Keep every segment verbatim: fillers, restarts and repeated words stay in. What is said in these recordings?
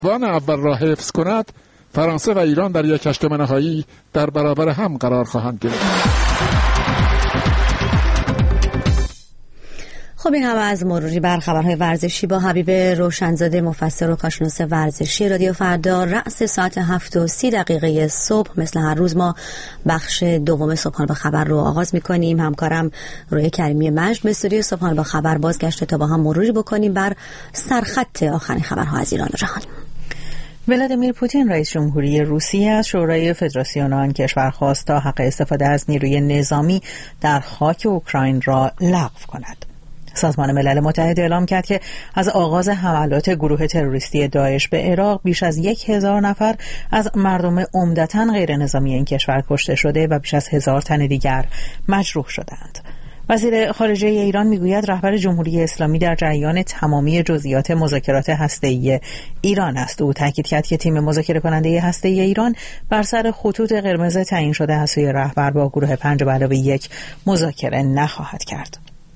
وان اول را حفظ کند، فرانسه و ایران در یک هشتم نهایی در برابر هم قرار خواهند گرفت. خب این هم از مروری بر خبرهای ورزشی با حبیب روشنزاده، مفسر و کارشناس ورزشی رادیو فردا. رأس ساعت هفت و سی دقیقه صبح مثل هر روز ما بخش دوم صبحانه با خبر رو آغاز میکنیم. همکارم روی کریمی مجد به استودیو صبحانه با خبر بازگشته تا با هم مروری بکنیم بر سرخط آخرین خبرها از ایران و جهان. ولادیمیر پوتین رئیس جمهوری روسیه از شورای فدراسیون آن کشور خواست تا حق استفاده از نیروی نظامی در خاک اوکراین را لغو کند. سازمان ملل متحد اعلام کرد که از آغاز حملات گروه تروریستی داعش به عراق بیش از یک هزار نفر از مردم عمدتاً غیر نظامی این کشور کشته شده و بیش از هزار تن دیگر مجروح شدند. وزیر خارجه ایران میگوید رهبر جمهوری اسلامی در جریان تمامی جزئیات مذاکرات هسته‌ای ایران است. او تاکید کرد که تیم مذاکره کننده هسته‌ای ایران بر سر خطوط قرمز تعیین شده از سوی رهبر با گروه پنج به علاوه یک مذاکره نخواهد کرد.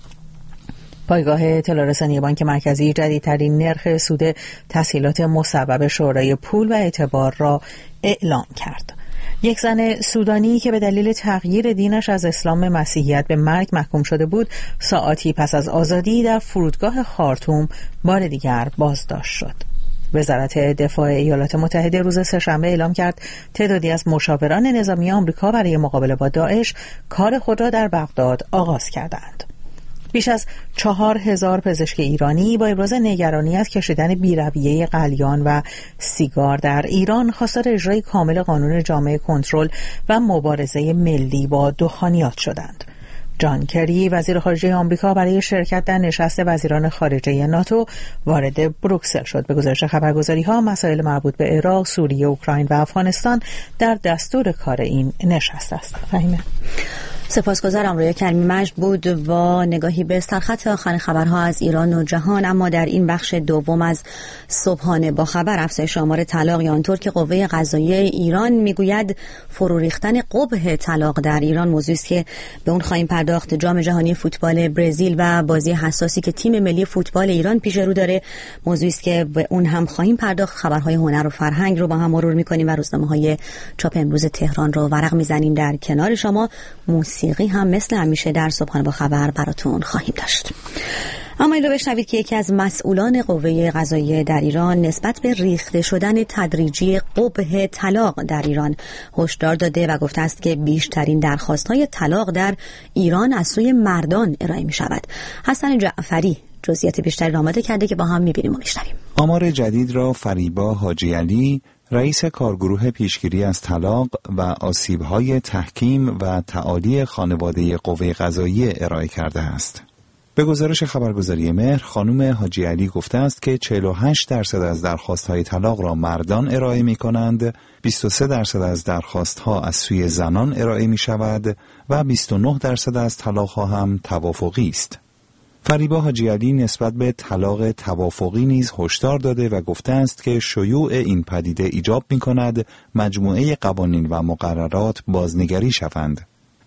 پایگاه اطلاع رسانی بانک مرکزی جدیدترین نرخ سود تسهیلات مصوب شورای پول و اعتبار را اعلام کرد. یک زن سودانی که به دلیل تغییر دینش از اسلام مسیحیت به مرگ محکوم شده بود، ساعاتی پس از آزادی در فرودگاه خارتوم بار دیگر بازداشت شد. وزارت دفاع ایالات متحده روز سه‌شنبه اعلام کرد تعدادی از مشاوران نظامی آمریکا برای مقابله با داعش کار خود را در بغداد آغاز کردند. بیش از چهار هزار پزشک ایرانی با ابراز نگرانی از کشیدن بی‌رویه قلیان و سیگار در ایران خواستار اجرای کامل قانون جامع کنترل و مبارزه ملی با دخانیات شدند. جان کری وزیر خارجه آمریکا برای شرکت در نشست وزیران خارجه ناتو وارد بروکسل شد. به گزارش خبرگزاری‌ها مسائل مربوط به عراق، سوریه، اوکراین و افغانستان در دستور کار این نشست است. فهیمه. سپاسگزارم. روی کریمی مجد بود با نگاهی به سرخط آخرین خبرها از ایران و جهان. اما در این بخش دوم از صبحانه با خبر، افزایش آمار طلاق یا آنطور که قوه قضاییه ایران میگوید فرو ریختن قبح طلاق در ایران موضوعی است که به اون خواهیم پرداخت. جام جهانی فوتبال برزیل و بازی حساسی که تیم ملی فوتبال ایران پیش رو داره موضوعی است که به اون هم خواهیم پرداخت. خبرهای هنر و فرهنگ رو با هم مرور می‌کنیم و روزنامه‌های چاپ امروز تهران رو ورق می‌زنیم. در کنار شما موسیقی هم مثل همیشه در صبحانه با خبر براتون خواهیم داشت. اما این رو بشنوید که یکی از مسئولان قوه قضاییه در ایران نسبت به ریخته شدن تدریجی قبح طلاق در ایران هشدار داده و گفته است که بیشترین درخواست‌های طلاق در ایران از سوی مردان ارائه می شود. حسن جعفری جزئیات بیشتری آماده کرده که با هم می‌بینیم و می‌شنویم. آمار جدید را فریبا حاجی علی، رئیس کارگروه پیشگیری از طلاق و آسیب‌های تحکیم و تعالی خانواده قوه قضاییه ارائه کرده است. به گزارش خبرگزاری مهر، خانم حاجی علی گفته است که چهل و هشت درصد از درخواست‌های طلاق را مردان ارائه می‌کنند، بیست و سه درصد از درخواست‌ها از سوی زنان ارائه می‌شود و بیست و نه درصد از طلاق‌ها هم توافقی است. فریبا حاجی علی نسبت به طلاق توافقی نیز هشدار داده و گفته است که شیوع این پدیده ایجاب می‌کند مجموعه قوانین و مقررات بازنگری شوند.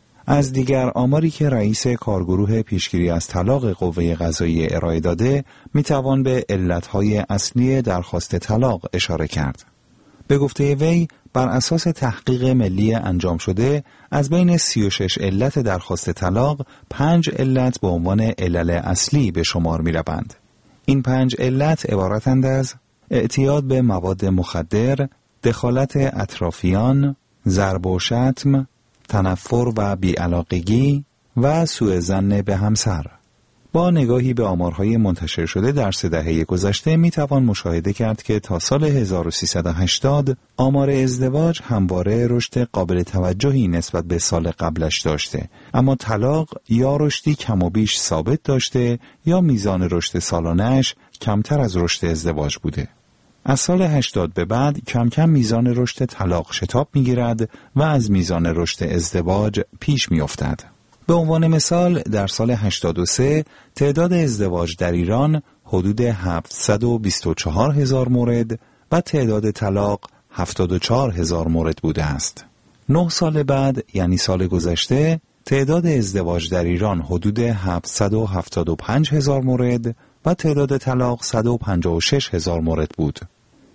از دیگر آماری که رئیس کارگروه پیشگیری از طلاق قوه قضاییه ارائه داده میتوان به علتهای اصلی درخواست طلاق اشاره کرد. به گفته وی، بر اساس تحقیق ملی انجام شده از بین سی و شش علت درخواست طلاق، پنج علت به عنوان علل اصلی به شمار می روند. این پنج علت عبارتند از اعتیاد به مواد مخدر، دخالت اطرافیان، ضرب و شتم، تنفر و بیعلاقگی و سوء ظن به همسر. با نگاهی به آمارهای منتشر شده در سه دهه گذشته می توان مشاهده کرد که تا سال هزار و سیصد و هشتاد آمار ازدواج همواره رشد قابل توجهی نسبت به سال قبلش داشته، اما طلاق یا رشدی کم و بیش ثابت داشته یا میزان رشد سالانه‌اش کمتر از رشد ازدواج بوده. از سال هشتاد به بعد کم کم میزان رشد طلاق شتاب میگیرد و از میزان رشد ازدواج پیش میافتد. به عنوان مثال در سال هشتاد و سه تعداد ازدواج در ایران حدود هفتصد و بیست و چهار هزار مورد و تعداد طلاق هفتاد و چهار هزار مورد بوده است. نه سال بعد یعنی سال گذشته تعداد ازدواج در ایران حدود هفتصد و هفتاد و پنج هزار مورد و تعداد طلاق صد و پنجاه و شش هزار مورد بود.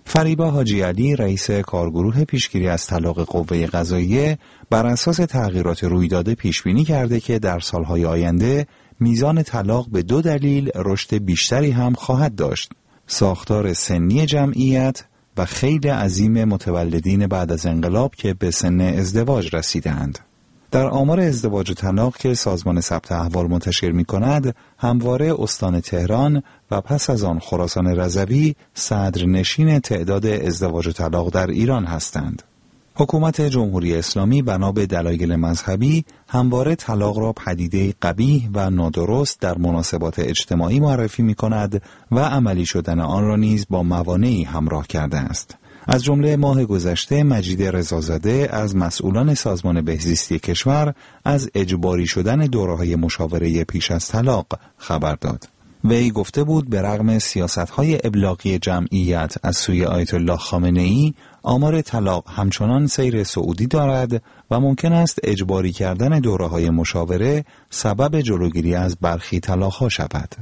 فریبا حاجی علی رئیس کارگروه پیشگیری از طلاق قوه قضاییه بر اساس تغییرات رویداده پیش بینی کرده که در سالهای آینده میزان طلاق به دو دلیل رشد بیشتری هم خواهد داشت: ساختار سنی جمعیت و خیلی عظیم متولدین بعد از انقلاب که به سن ازدواج رسیدند. در آمار ازدواج و طلاق که سازمان ثبت احوال منتشر می کند، همواره استان تهران و پس از آن خراسان رضوی صدرنشین تعداد ازدواج و طلاق در ایران هستند. حکومت جمهوری اسلامی بنا به دلایل مذهبی همواره طلاق را پدیده قبیح و نادرست در مناسبات اجتماعی معرفی می کند و عملی شدن آن را نیز با موانعی همراه کرده است. از جمله ماه گذشته مجید رضازاده از مسئولان سازمان بهزیستی کشور از اجباری شدن دوره‌های مشاوره پیش از طلاق خبر داد. وی گفته بود به رغم سیاست‌های ابلاغی جمعیت از سوی آیت الله خامنه‌ای، آمار طلاق همچنان سیر صعودی دارد و ممکن است اجباری کردن دوره‌های مشاوره سبب جلوگیری از برخی طلاق‌ها شود.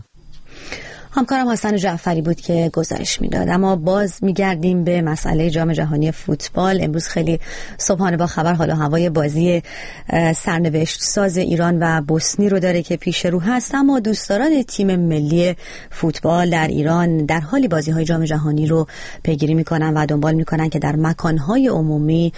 همکارم حسن جعفری بود که گزارش میداد. اما باز میگردیم به مسئله جام جهانی فوتبال. امروز خیلی صبحانه با خبر حال و هوای بازی سرنوشت ساز ایران و بوسنی رو داره که پیش رو هست، اما دوستداران تیم ملی فوتبال در ایران در حالی بازی های جام جهانی رو پیگیری میکنن و دنبال میکنن که در مکانهای عمومی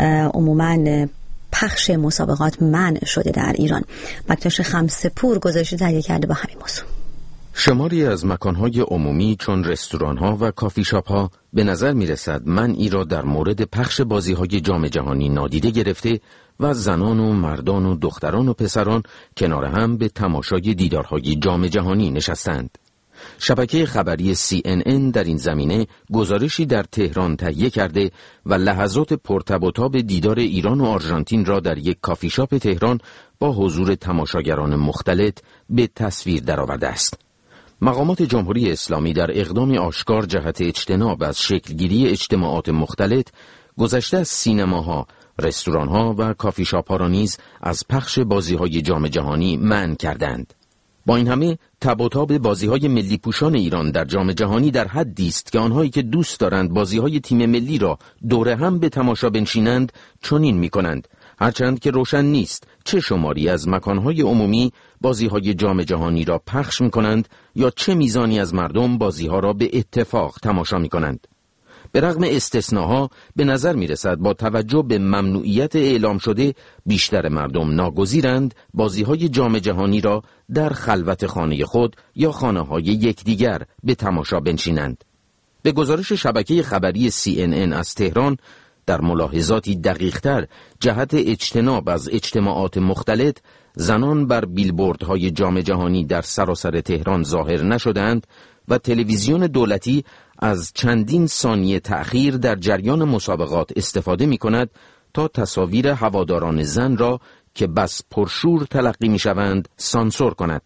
عموماً پخش مسابقات منع شده در ایران. مکتاش خمسه‌پور گزارشی تهیه کرده با همین موضوع. شماری از مکانهای عمومی چون رستوران‌ها و کافی شاپ‌ها به نظر می‌رسد منعی را در مورد پخش بازی‌های جام جهانی نادیده گرفته و زنان و مردان و دختران و پسران کنار هم به تماشای دیدارهای جام جهانی نشستند. شبکه خبری سی ان ان در این زمینه گزارشی در تهران تهیه کرده و لحظات پرتب و تاب دیدار ایران و آرژانتین را در یک کافی شاپ تهران با حضور تماشاگران مختلط به تصویر درآورده است. مقامات جمهوری اسلامی در اقدامی آشکار جهت اجتناب از شکلگیری اجتماعات مختلط گذشته از سینماها، رستوران‌ها و کافی شاپ‌ها را نیز از پخش بازی‌های جام جهانی منع کردند. با این همه تب و تاب بازی‌های ملی پوشان ایران در جام جهانی در حدی است که آنهایی که دوست دارند بازی‌های تیم ملی را دوره هم به تماشا بنشینند چنین می‌کنند، هرچند که روشن نیست چه شماری از مکانهای عمومی بازی‌های جام جهانی را پخش می‌کنند یا چه میزانی از مردم بازی‌ها را به اتفاق تماشا می‌کنند. به رغم استثناها به نظر می‌رسد با توجه به ممنوعیت اعلام شده بیشتر مردم ناگزیرند بازی‌های جام جهانی را در خلوت خانه خود یا خانه‌های یکدیگر به تماشا بنشینند. به گزارش شبکه خبری سی ان ان از تهران، در ملاحظاتی دقیق‌تر جهت اجتناب از اجتماعات مختلط، زنان بر بیلبوردهای جام جهانی در سراسر تهران ظاهر نشدند و تلویزیون دولتی از چندین ثانیه تأخیر در جریان مسابقات استفاده می کند تا تصاویر هواداران زن را که بس پرشور تلقی می شوند سانسور کند.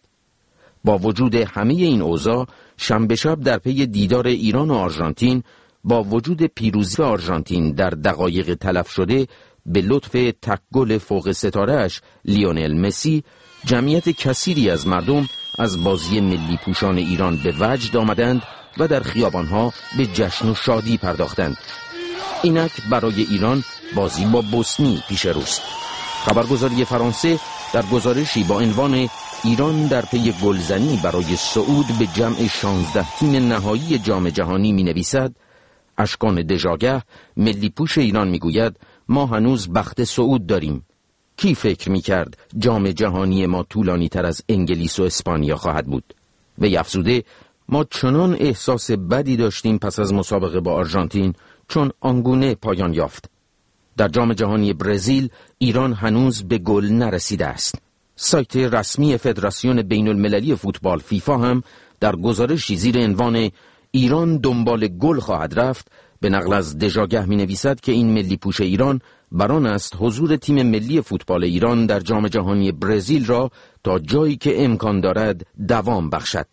با وجود همه این اوضاع، شنبه شب در پی دیدار ایران و آرژانتین با وجود پیروزی آرژانتین در دقایق تلف شده به لطف تک گل فوق ستاره‌اش لیونل مسی، جمعیت کثیری از مردم از بازی ملی پوشان ایران به وجد آمدند و در خیابانها به جشن و شادی پرداختند. اینک برای ایران بازی با بوسنی پیش روست. خبرگزاری فرانسه در گزارشی با عنوان ایران در پی گلزنی برای صعود به جمع شانزده تیم نهایی جام جهانی می نویسد: اشکان دژاگه ملی پوش ایران می گوید ما هنوز بخت صعود داریم. کی فکر می کرد جام جهانی ما طولانی تر از انگلیس و اسپانیا خواهد بود؟ و افزوده ما چنان احساس بدی داشتیم پس از مسابقه با آرژانتین چون آنگونه پایان یافت. در جام جهانی برزیل ایران هنوز به گل نرسیده است. سایت رسمی فدراسیون بین المللی فوتبال فیفا هم در گزارشی زیر عنوان ایران دنبال گل خواهد رفت به نقل از دژاگه می نویسد که این ملی پوش ایران بران است حضور تیم ملی فوتبال ایران در جام جهانی برزیل را تا جایی که امکان دارد دوام بخشد.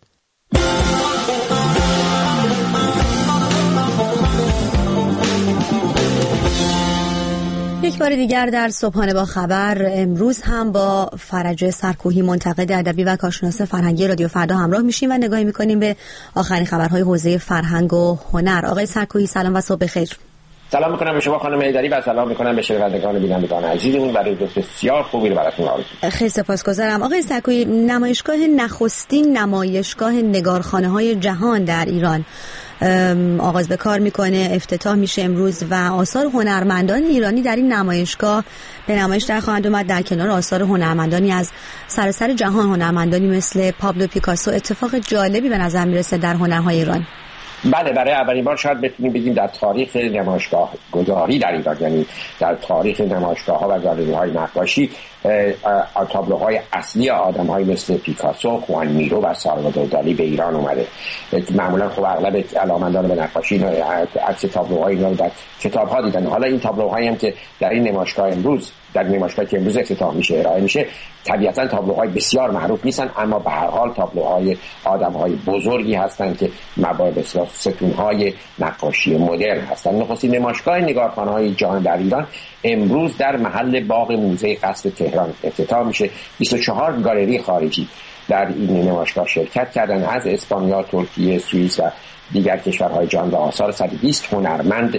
یک یک بار دیگر در صبحانه با خبر امروز هم با فرج سرکوهی منتقد ادبی و کارشناس فرهنگی رادیو فردا همراه میشیم و نگاهی میکنیم به آخرین خبرهای حوزه فرهنگ و هنر. آقای سرکوهی سلام و صبح بخیر. سلام میکنم به شما خانم ایدری و سلام میکنم به شنوندگان بینندگان عزیزمون برای روز بسیار خوبی رو براتون آرزو می‌کنم. خیلی سپاسگزارم. آقای سرکوهی، نمایشگاه نخستین نمایشگاه نگارخانه‌های جهان در ایران آغاز به کار میکنه، افتتاح میشه امروز و آثار هنرمندان ایرانی در این نمایشگاه به نمایش در خواهند اومد در کنار آثار هنرمندانی از سراسر جهان، هنرمندانی مثل پابلو پیکاسو. اتفاق جالبی به نظر میرسه در هنرهای ایران. بله، برای اولین بار شاید بتونیم بگیم در تاریخ نمایشگاه گذاری در ایران، یعنی در تاریخ نمایشگاه ها و گالری های نقاشی، تابلوهای اصلی آدم های مثل پیکاسو، خوان میرو و سالوادور دالی به ایران اومده. معمولا خب اغلب علاقه‌مندان به نقاشی عکس تابلوهای اینا رو در کتاب ها دیدن. حالا این تابلوهایی هم که در این نمایشگاه امروز در نمایشگاهی که امروز افتتاح میشه ارائه میشه، طبیعتاً تابلوهای بسیار معروف نیستن، اما به هر حال تابلوهای آدم‌های بزرگی هستند که مبادئ ستون‌های نقاشی مدرن هستند. نخستین نمایشگاه نگارخانه‌های جهان در ایران امروز در محل باغ موزه قصر تهران افتتاح میشه. بیست و چهار گالری خارجی در این نمایشگاه شرکت کردن، از اسپانیا، ترکیه، سوئیس و دیگر کشورهای جهان و آثار صد و بیست هنرمند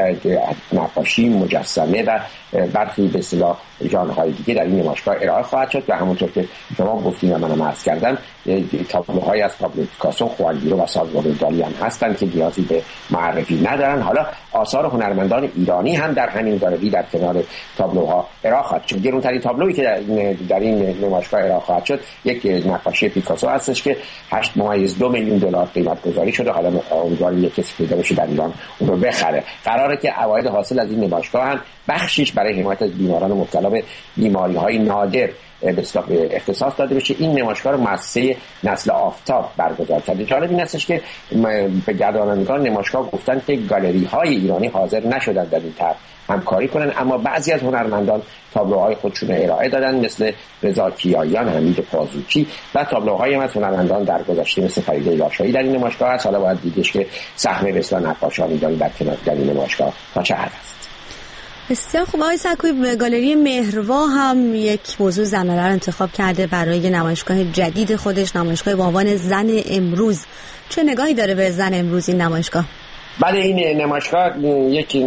نقاشی، مجسمه و برخی به اصطلاح ژانرهای دیگه در این نمایشگاه ارائه خواهد شد و همونطور که شما گفتین و منم عرض کردم، تابلوهای از پابلو پیکاسو، خوان میرو و سالوادور دالی هم هستند که نیازی به معرفی ندارن. حالا آثار هنرمندان ایرانی هم در همین گالری در کنار تابلوها ارائه خواهد شد. گرانترین تابلویی که در این نمایشگاه ارائه خواهد شد یک نقاشی پیکاسو هستش که هشت ممیز دو میلیون دلار قیمت گذاری شده. حالا امیدواریم یک کسی پیدا بشه در ایران اون رو بخره. قراره که عواید حاصل از این نمایشگاه هم بخشش برای حمایت از بیماران مبتلا به بیماری‌های نادر به اصطلاح اختصاص داده بشه. این نمایشگاه رو مؤسسه نسل آفتاب برگزار کرده. جالب این هستش که به گردانندگان نمایشگاه گفتن که گالری‌های ایرانی حاضر نشدن در این طرح همکاری کنن، اما بعضی از هنرمندان تابلوهای خودشون ارائه دادن، مثل رضا کیاییان، حمید پازوکی و تابلوهای هم از هنرمندان در گذشته مثل فریده یاشایی در این نمایشگاه هست. حالا باید دیدش که سهم به اصطلاح نقاشان ایرانی در کنار در این نمایشگاه تا چه حد است. بسیار خوب. آقای سرکوهی، گالری مهروا هم یک موضوع زنانه را انتخاب کرده برای نمایشگاه جدید خودش، نمایشگاه با عنوان زن امروز. چه نگاهی داره به زن امروز این نمایشگاه؟ بله، این نمایشگاه یک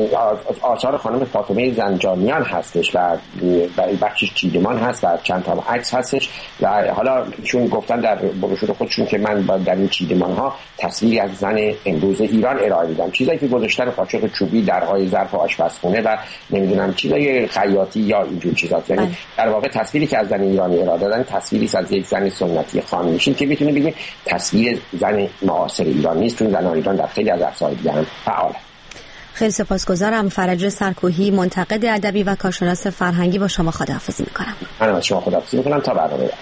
آثار خانم فاطمه زنجانیان هستش و بخشش چیدمان هست و چند تا عکس هستش و حالا ایشون گفتن در بروشور خودشون که من در این چیدمان ها تصویری از زن امروز ایران ارائه میدم. چیزایی که گذاشتن قاشق چوبی، درهای ظرف آشپزخونه و نمیدونم چیزای خیاطی یا اینجور چیزات، یعنی در واقع تصویری که از زن ایرانی ارائه دادن تصویری از یک زن سنتی خانمیشین که میتونه بگیم تصویر زن معاصر ایران نیست، چون زنان ایران در خیلی از افسای دیگه هم فعاله. خیلی سپاسگزارم. فرج سرکوهی منتقد ادبی و کارشناس فرهنگی، با شما خداحافظی میکنم. منم از شما خداحافظی میکنم تا برنامه بعد.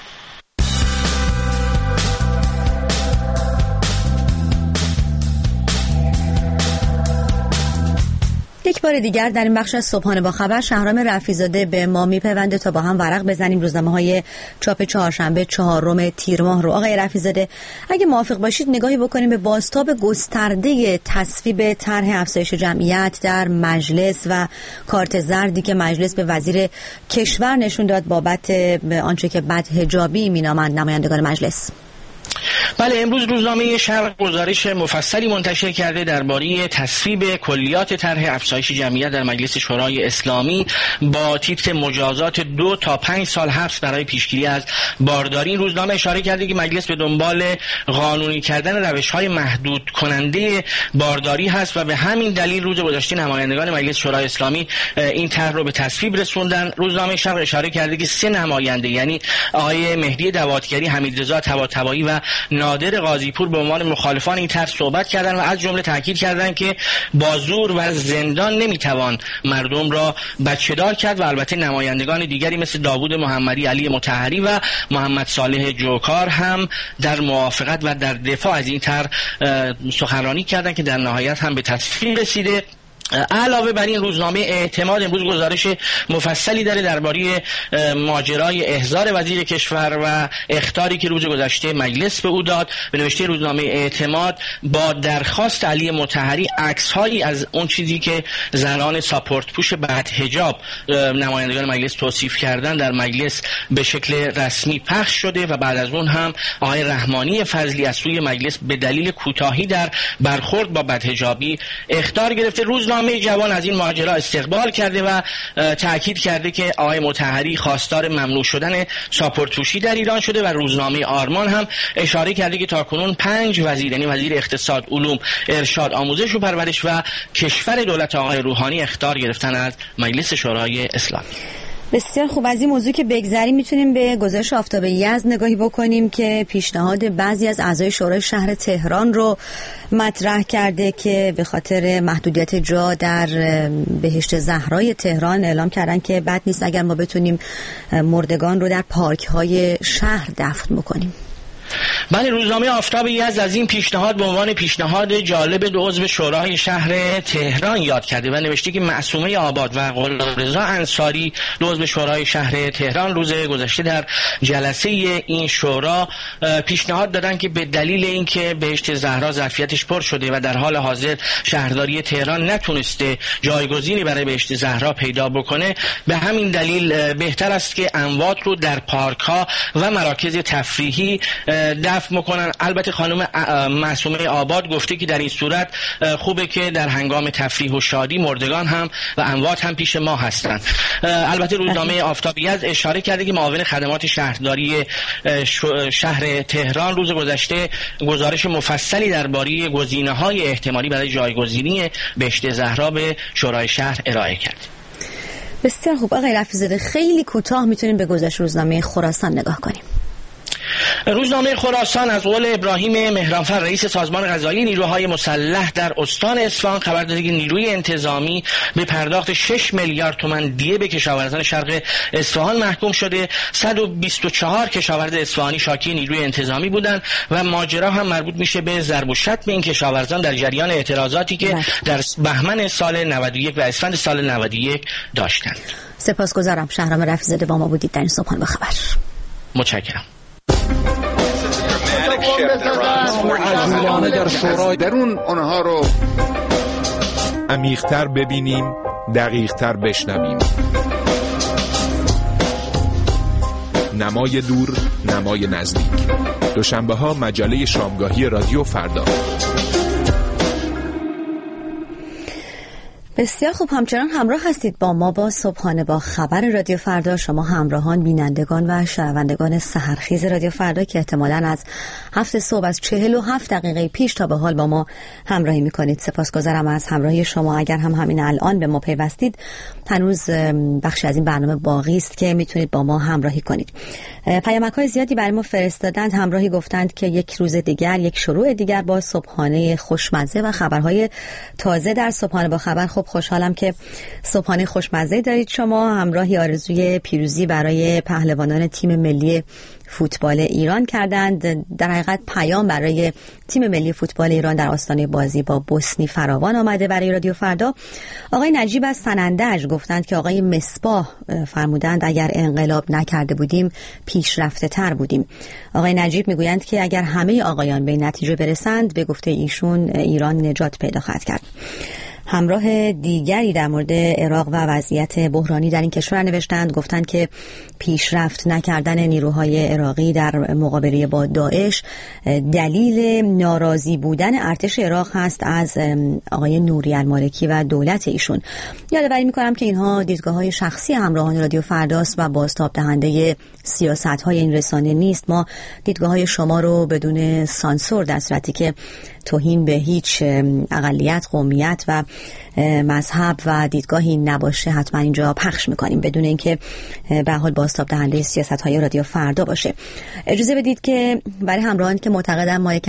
یک بار دیگر در این بخش از صبحانه با خبر شهرام رفیع‌زاده به ما میپیونده تا با هم ورق بزنیم روزنامه‌های چاپ چهارشنبه چهارم تیر ماه رو. آقای رفیع‌زاده، اگه موافق باشید نگاهی بکنیم به بازتاب گسترده تصویب طرح افزایش جمعیت در مجلس و کارت زردی که مجلس به وزیر کشور نشون داد بابت آنچه که بدحجابی مینامند نمایندگان مجلس. بله، امروز روزنامه شرق گزارش مفصلی منتشر کرده درباره تصویب کلیات طرح افزایش جمعیت در مجلس شورای اسلامی با تیتر مجازات دو تا پنج سال حبس برای پیشگیری از بارداری. این روزنامه اشاره کرده که مجلس به دنبال قانونی کردن روش‌های محدود کننده بارداری هست و به همین دلیل روز گذشته نمایندگان مجلس شورای اسلامی این طرح رو به تصویب رسوندن. روزنامه شرق اشاره کرده که سه نماینده، یعنی آقای مهدی دواتگری، حمیدرضا طباطبایی و نادر قاضیپور، به عنوان مخالفان این طرح صحبت کردند و از جمله تاکید کردند که با زور و زندان نمیتوان مردم را بچه‌دار کرد و البته نمایندگان دیگری مثل داوود محمدی، علی مطهری و محمد صالح جوکار هم در موافقت و در دفاع از این طرح سخنرانی کردند که در نهایت هم به تصویب رسیده. علاوه بر این روزنامه اعتماد امروز گزارش مفصلی داره درباره ماجرای احضار وزیر کشور و اخطاری که روز گذشته مجلس به او داد. به نوشته روزنامه اعتماد با درخواست علی مطهری عکس‌هایی از اون چیزی که زنان ساپورت پوش بعد حجاب نمایندگان مجلس توصیف کردن در مجلس به شکل رسمی پخش شده و بعد از اون هم آقای رحمانی فضلی از سوی مجلس به دلیل کوتاهی در برخورد با بدحجابی اخطار گرفته. روزنامه جوان از این ماجرا استقبال کرده و تاکید کرده که آقای مطهری خواستار ممنوع شدن ساپورتوشی در ایران شده و روزنامه آرمان هم اشاره کرده که تاکنون پنج وزیر، یعنی وزیر اقتصاد، علوم، ارشاد، آموزش و پرورش و کشور دولت آقای روحانی اخطار گرفتن از مجلس شورای اسلامی. بسیار خوب. از این موضوع که بگذریم میتونیم به گزارش آفتاب یزد نگاهی بکنیم که پیشنهاد بعضی از اعضای شورای شهر تهران رو مطرح کرده که به خاطر محدودیت جا در بهشت زهرای تهران اعلام کردن که بد نیست اگر ما بتونیم مردگان رو در پارک های شهر دفن بکنیم. بله، روزنامه آفتاب یزد از این پیشنهاد به عنوان پیشنهاد جالب دو عضو شورای شهر تهران یاد کرده و نوشته که معصومه آباد و غلامرضا انصاری دو عضو شورای شهر تهران روز گذشته در جلسه این شورا پیشنهاد دادن که به دلیل اینکه بهشت زهرا ظرفیتش پر شده و در حال حاضر شهرداری تهران نتونسته جایگزینی برای بهشت زهرا پیدا بکنه، به همین دلیل بهتر است که اموات رو در پارک ها و مراکز تفریحی دفن میکنن. البته خانم معصومه آباد گفته که در این صورت خوبه که در هنگام تفریح و شادی مردگان هم و اموات هم پیش ما هستند. البته روزنامه آفتاب یزد اشاره کرده که معاون خدمات شهرداری شهر تهران روز گذشته گزارش مفصلی درباره گزینه‌های احتمالی برای جایگزینی بهشت زهرا به شورای شهر ارائه کرد. بسیار خوب آقای رفیع‌زاده، خیلی کوتاه میتونیم به گزارش روزنامه خراسان نگاه کنیم. روزنامه خراسان از قول ابراهیم مهرانفر رئیس سازمان قضایی نیروهای مسلح در استان اصفهان خبر داده که نیروی انتظامی به پرداخت شش میلیارد تومان دیه به کشاورزان شرق اصفهان محکوم شده. صد و بیست و چهار کشاورز اصفهانی شاکی نیروی انتظامی بودند و ماجرا هم مربوط میشه به ضرب و شتم این کشاورزان در جریان اعتراضاتی که در بهمن سال نود و یک و اسفند سال نود و یک داشتند. سپاسگزارم. شهرام رفیع‌زاده با ما بودید در این صبحانه با خبر. متشکرم. عجولانه در شورای درون اونها رو عمیق‌تر ببینیم، دقیق‌تر بشنویم. نمای دور، نمای نزدیک. دوشنبه‌ها مجله شامگاهی رادیو فردا. بسیار خوب، همچنان همراه هستید با ما با صبحانه با خبر رادیو فردا. شما همراهان، بینندگان و شنوندگان سحرخیز رادیو فردا که احتمالاً از هفت صبح از چهل و هفت دقیقه پیش تا به حال با ما همراهی میکنید. سپاسگزارم از همراهی شما. اگر هم همین الان به ما پیوستید، هنوز بخشی از این برنامه باقی است که میتونید با ما همراهی کنید. پیامک‌های زیادی برای ما فرستادند، همراهی گفتند که یک روز دیگر، یک شروع دیگر با صبحانه خوشمزه و خبرهای تازه در صبحانه با خبر. خب خوشحالم که صبحانه خوشمزه دارید شما. همراهی آرزوی پیروزی برای پهلوانان تیم ملی فوتبال ایران کردند. در حقیقت پیام برای تیم ملی فوتبال ایران در آستانه بازی با بوسنی فراوان آمده. برای رادیو فردا آقای نجیب از سنندج گفتند که آقای مصباح فرمودند اگر انقلاب نکرده بودیم پیشرفته تر بودیم. آقای نجیب میگویند که اگر همه آقایان به نتیجه برسند، به گفته ایشون، ایران نجات پیدا خواهد کرد. همراه دیگری در مورد عراق و وضعیت بحرانی در این کشور نوشتند، گفتند که پیشرفت نکردن نیروهای عراقی در مقابله با داعش دلیل ناراضی بودن ارتش عراق هست از آقای نوری المالکی و دولت ایشون. یادآوری می‌کنم که اینها دیدگاه‌های شخصی همراهان رادیو فرداست و بازتاب دهنده سیاست‌های این رسانه نیست. ما دیدگاه‌های شما رو بدون سانسور، در صورتی که توهین به هیچ اقلیت، قومیت و مذهب و دیدگاهی نباشه، حتما اینجا پخش میکنیم بدون اینکه به حال بازتاب دهنده سیاست‌های رادیو فردا باشه. اجازه بدید که برای همراهانی که معتقدن ما یکم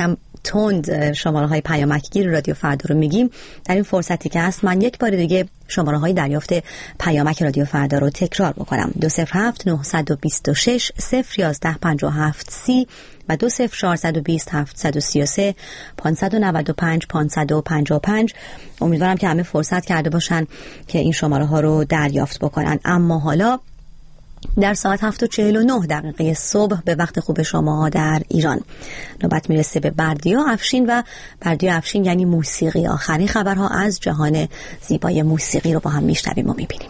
تند شماره های پیامکگیر رادیو فردا رو میگیم، در این فرصتی که هست من یک بار دیگه شماره های دریافت پیامک رادیو فردا رو تکرار بکنم: دو صفر هفت نه دو شش صفر یازده پنجاه و هفت سی و دو صفر چهار دو صفر هفت سه سه پانصد و نود و پنج پانصد و پنجاه و پنج. امیدوارم که همه فرصت کرده باشن که این شماره ها رو دریافت بکنن. اما حالا در ساعت هفت و چهل و نه دقیقه صبح به وقت خوب شما در ایران نوبت میرسه به بردیا افشین و بردیا افشین یعنی موسیقی. آخرین خبرها از جهان زیبای موسیقی رو با هم میشنویم و میبینیم.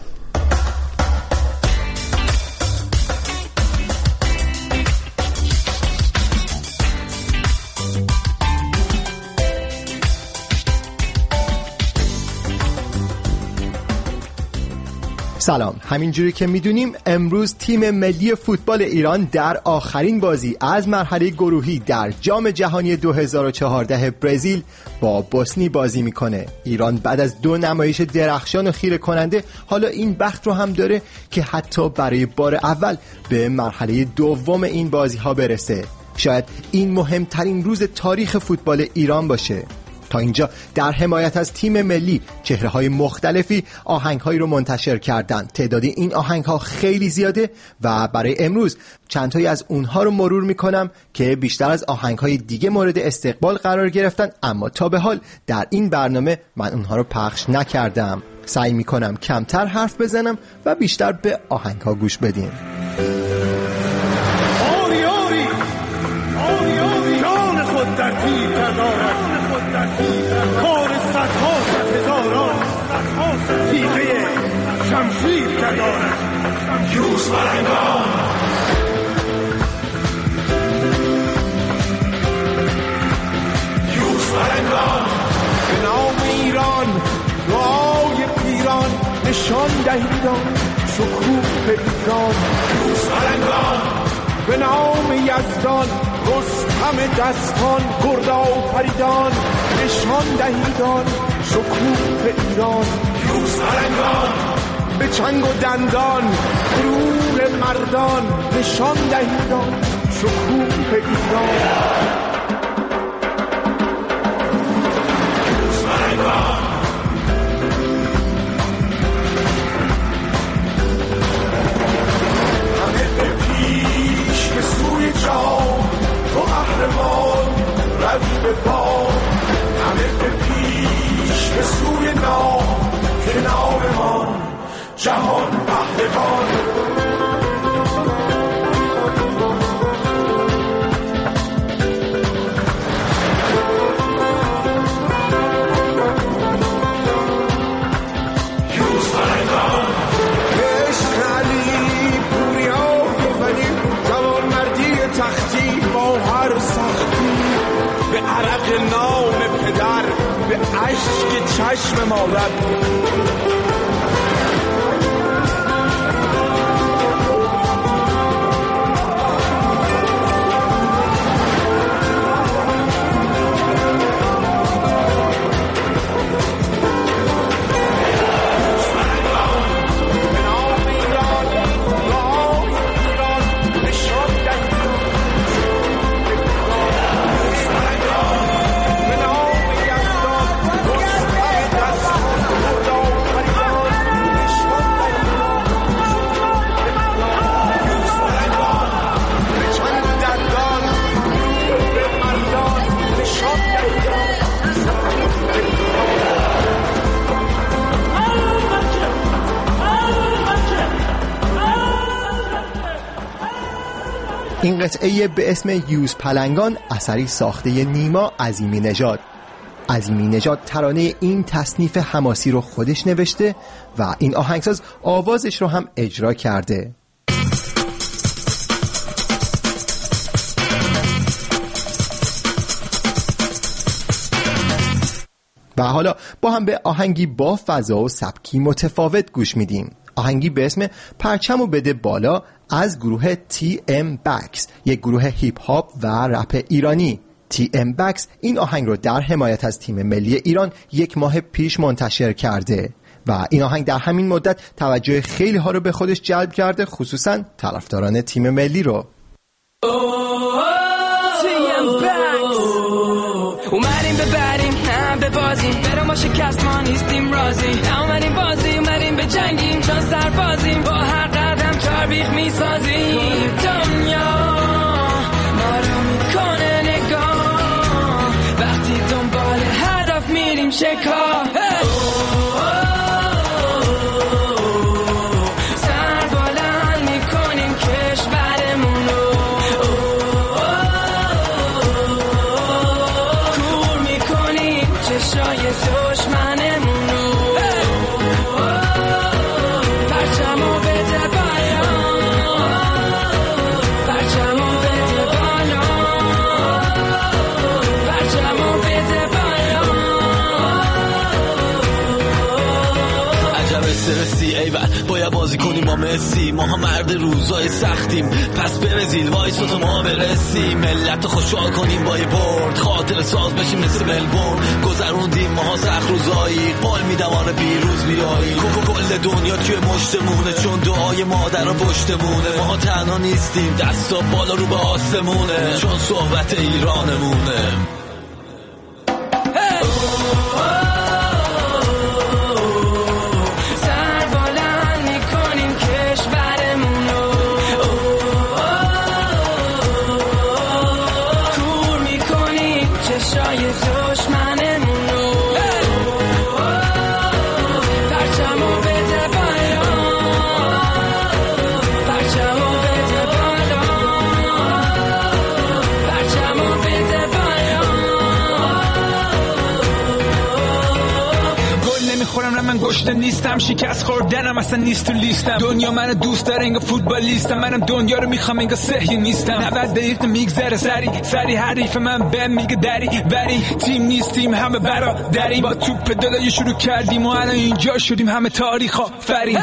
سلام. همینجوری که میدونیم امروز تیم ملی فوتبال ایران در آخرین بازی از مرحله گروهی در جام جهانی دو هزار و چهارده برزیل با بوسنی بازی میکنه. ایران بعد از دو نمایش درخشان و خیره کننده حالا این بخت رو هم داره که حتی برای بار اول به مرحله دوم این بازی ها برسه. شاید این مهمترین روز تاریخ فوتبال ایران باشه. تا اینجا در حمایت از تیم ملی چهره‌های مختلفی آهنگ‌هایی رو منتشر کردند. تعداد این آهنگ‌ها خیلی زیاده و برای امروز چند تایی از اونها رو مرور می‌کنم که بیشتر از آهنگ‌های دیگه مورد استقبال قرار گرفتن، اما تا به حال در این برنامه من اونها رو پخش نکردم. سعی می‌کنم کمتر حرف بزنم و بیشتر به آهنگ‌ها گوش بدیم. آری آری آری آری جان خود در تیر کردارد، کار صدها صد هزاران تیغه شمشیر کردارد. یوز فرنگان یوز فرنگان به نام ایران دعای پیران نشان دهیدان شکوه ایران. یوز فرنگان به نام یزدان رستم دستان گرد آفریدان نشان دهیدان شکوه ایران. یوز فرنگان به چنگ و دندان غرور مردان نشان دهیدان شکوه ایران. یوز فرنگان همه به پیش به سوی جام تو قهرمان روی به پا، همه به پیش به سوی نام که ناممان جهان پهلوان. یوز فرنگان عشق علی پوریای ولی جوان مردی تختی با هر سختی، به عرق نام پدر به عشق چشم مادر. این قطعه به اسم یوز پلنگان اثری ساخته نیما عظیمی نژاد. عظیمی نژاد ترانه این تصنیف حماسی رو خودش نوشته و این آهنگساز آوازش رو هم اجرا کرده. و حالا با هم به آهنگی با فضا و سبکی متفاوت گوش میدیم. آهنگی به اسم پرچم و بده بالا از گروه تی ام بکس، یک گروه هیپ هاپ و رپ ایرانی. تی ام بکس این آهنگ رو در حمایت از تیم ملی ایران یک ماه پیش منتشر کرده و این آهنگ در همین مدت توجه خیلی ها رو به خودش جلب کرده، خصوصا طرفداران تیم ملی رو. تی ام بکس بازیم برام ما شکست ما نیستیم راضی اومدیم بازی اومدیم به جنگیم چون سربازیم با هر قدم تاریخ میسازیم دنیا ما رو میکنه نگاه وقتی دنبال هدف میریم شکار سر بلند میکنیم کشورمون رو کور میکنیم چشای دشمنمون رو پرچمو بده بالا پرچمو بده بالا پرچمو بده بالا عجب استرسی ایول باید بازی کنیم ما مسی ما هم مرد روزای سختیم پس برزیل وایسا تو ما برسیم ملت خوشحال کنیم با یه برد خاطر ساز بشیم مثل ملبورن گذروندیم ما سخت روزایی قول میدم آره بیروز بیایی کل دنیا توی مشتمونه چون دعای مادر و پشتمونه ما تنها نیستیم دستا بالا رو به آسمونه چون صحبت ایرانمونه سر بلند میکنیم کشورمون رو کور میکنیم چشای دشمنمون رو پرچمو بده بالا پرچمو بده بالا پرچمو بده بالا گل نمیخورم نه من گشته نیستم شکست خوردنم اصلا نیست تو لیستم دنیا منو دوست داره انگار فوتبالیستم منم دنیا رو میخوام انگار صحیح نیستم نود دقیقه میگذره سری سری حریف من به میگه دری ولی تیم نیستیم همه برادری با توپ دلای شروع کردیم و الان اینجا شدیم همه تاریخ آفرین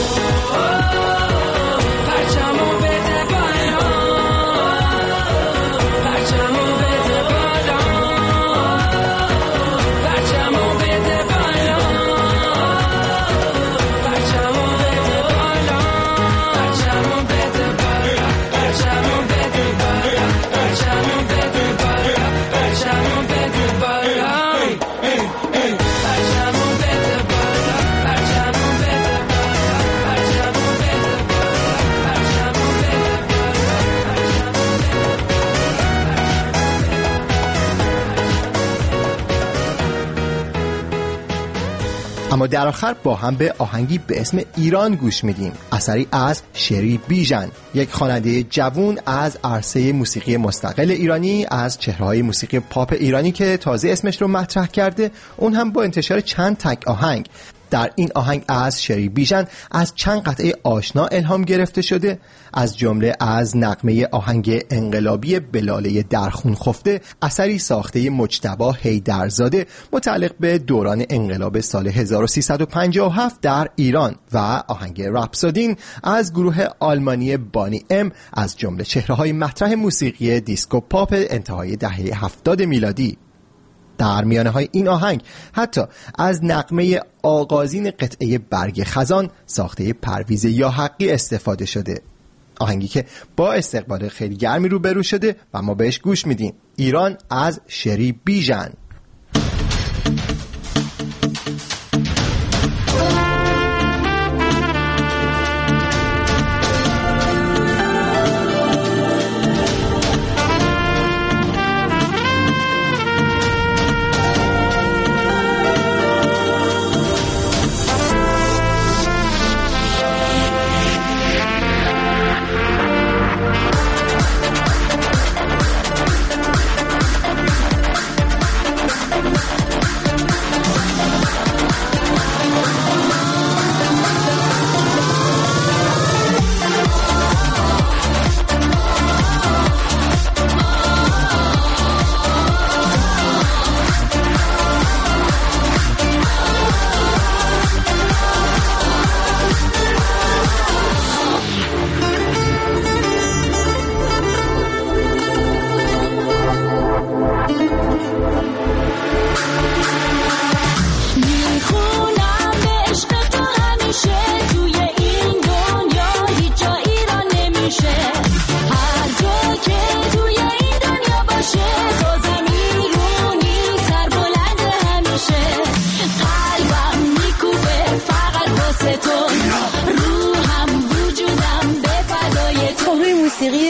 پرچمو بده بالا پرچمو بده بالا پرچمو بده بالا پرچمو بده بالا پرچمو بده بالا پرچمو بده بالا پرچمو بده بالا پرچمو بده بالا پرچمو بده بالا پرچمو بده بالا پرچمو بده اما در آخر با هم به آهنگی به اسم ایران گوش میدیم، اثری از شری بیژن، یک خواننده جوون از عرصه موسیقی مستقل ایرانی، از چهره‌های موسیقی پاپ ایرانی که تازه اسمش رو مطرح کرده، اون هم با انتشار چند تک آهنگ. در این آهنگ از شری بیژن از چند قطعه آشنا الهام گرفته شده، از جمله از نغمه آهنگ انقلابی بلاله در خون خفته، اثری ساخته مجتبی حیدرزاده متعلق به دوران انقلاب سال هزار و سیصد و پنجاه و هفت در ایران، و آهنگ رپسودین از گروه آلمانی بانی ام از جمله چهره‌های مطرح موسیقی دیسکو پاپ انتهای دهه هفتاد میلادی. در میانه های این آهنگ حتی از نغمه آغازین قطعه برگ خزان ساخته پرویز یا حقی استفاده شده، آهنگی که با استقبال خیلی گرمی روبرو شده و ما بهش گوش میدیم. ایران از شری بیژن.